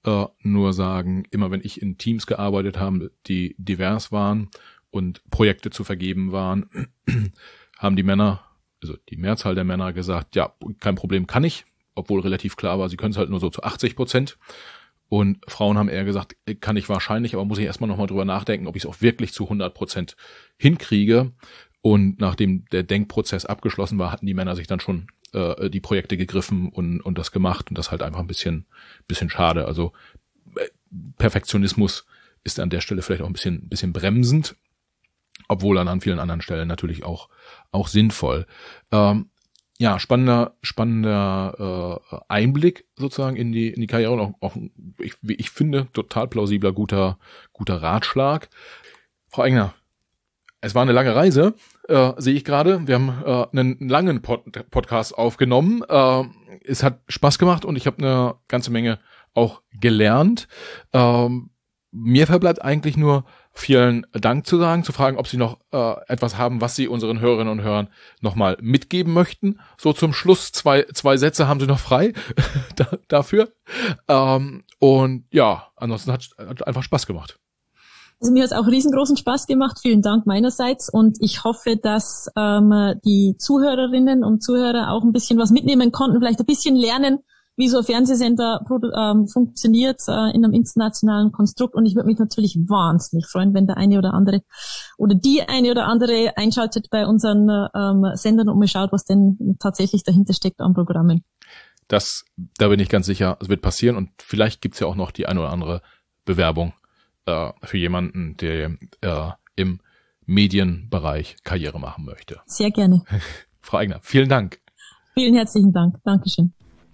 S2: äh, nur sagen, immer wenn ich in Teams gearbeitet habe, die divers waren und Projekte zu vergeben waren, haben die Männer, also die Mehrzahl der Männer gesagt, ja, kein Problem, kann ich, obwohl relativ klar war, sie können es halt nur so zu achtzig Prozent. Und Frauen haben eher gesagt, kann ich wahrscheinlich, aber muss ich erstmal nochmal drüber nachdenken, ob ich es auch wirklich zu hundert Prozent hinkriege. Und nachdem der Denkprozess abgeschlossen war, hatten die Männer sich dann schon äh, die Projekte gegriffen und und das gemacht. Und das halt einfach ein bisschen bisschen schade. Also äh, Perfektionismus ist an der Stelle vielleicht auch ein bisschen bisschen bremsend, obwohl dann an vielen anderen Stellen natürlich auch auch sinnvoll. Ähm, Ja, spannender, spannender äh, Einblick sozusagen in die in die Karriere und auch, auch ich, wie ich finde, total plausibler, guter guter Ratschlag. Frau Engner, es war eine lange Reise, äh, sehe ich gerade. Wir haben äh, einen langen Pod- Podcast aufgenommen. Äh, es hat Spaß gemacht und ich habe eine ganze Menge auch gelernt. Ähm, mir verbleibt eigentlich nur vielen Dank zu sagen, zu fragen, ob Sie noch äh, etwas haben, was Sie unseren Hörerinnen und Hörern nochmal mitgeben möchten. So zum Schluss, zwei zwei Sätze haben Sie noch frei da, dafür. Ähm, und ja, ansonsten hat hat einfach Spaß gemacht.
S1: Also mir hat es auch riesengroßen Spaß gemacht. Vielen Dank meinerseits. Und ich hoffe, dass ähm, die Zuhörerinnen und Zuhörer auch ein bisschen was mitnehmen konnten, vielleicht ein bisschen lernen, wie so ein Fernsehsender ähm, funktioniert äh, in einem internationalen Konstrukt. Und ich würde mich natürlich wahnsinnig freuen, wenn der eine oder andere oder die eine oder andere einschaltet bei unseren ähm, Sendern und mal schaut, was denn tatsächlich dahinter steckt an Programmen.
S2: Das, da bin ich ganz sicher, es wird passieren. Und vielleicht gibt's ja auch noch die eine oder andere Bewerbung äh, für jemanden, der äh, im Medienbereich Karriere machen möchte.
S1: Sehr gerne.
S2: Frau Eigner, vielen Dank.
S1: Vielen herzlichen Dank. Dankeschön.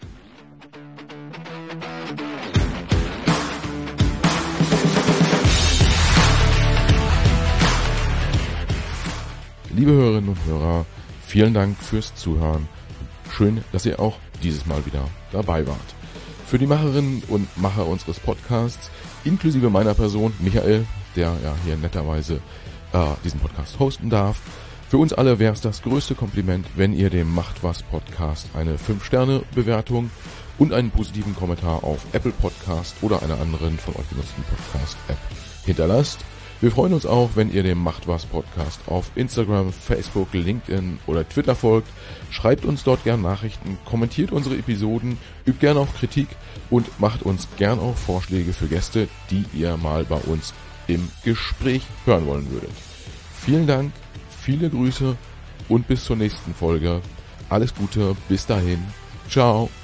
S3: Liebe Hörerinnen und Hörer, vielen Dank fürs Zuhören. Schön, dass ihr auch dieses Mal wieder dabei wart. Für die Macherinnen und Macher unseres Podcasts, inklusive meiner Person, Michael, der ja hier netterweise äh, diesen Podcast hosten darf, für uns alle wäre es das größte Kompliment, wenn ihr dem Macht was Podcast eine fünf Sterne Bewertung und einen positiven Kommentar auf Apple Podcast oder einer anderen von euch genutzten Podcast-App hinterlasst. Wir freuen uns auch, wenn ihr dem Macht was Podcast auf Instagram, Facebook, LinkedIn oder Twitter folgt. Schreibt uns dort gern Nachrichten, kommentiert unsere Episoden, übt gern auch Kritik und macht uns gern auch Vorschläge für Gäste, die ihr mal bei uns im Gespräch hören wollen würdet. Vielen Dank, viele Grüße und bis zur nächsten Folge. Alles Gute, bis dahin. Ciao.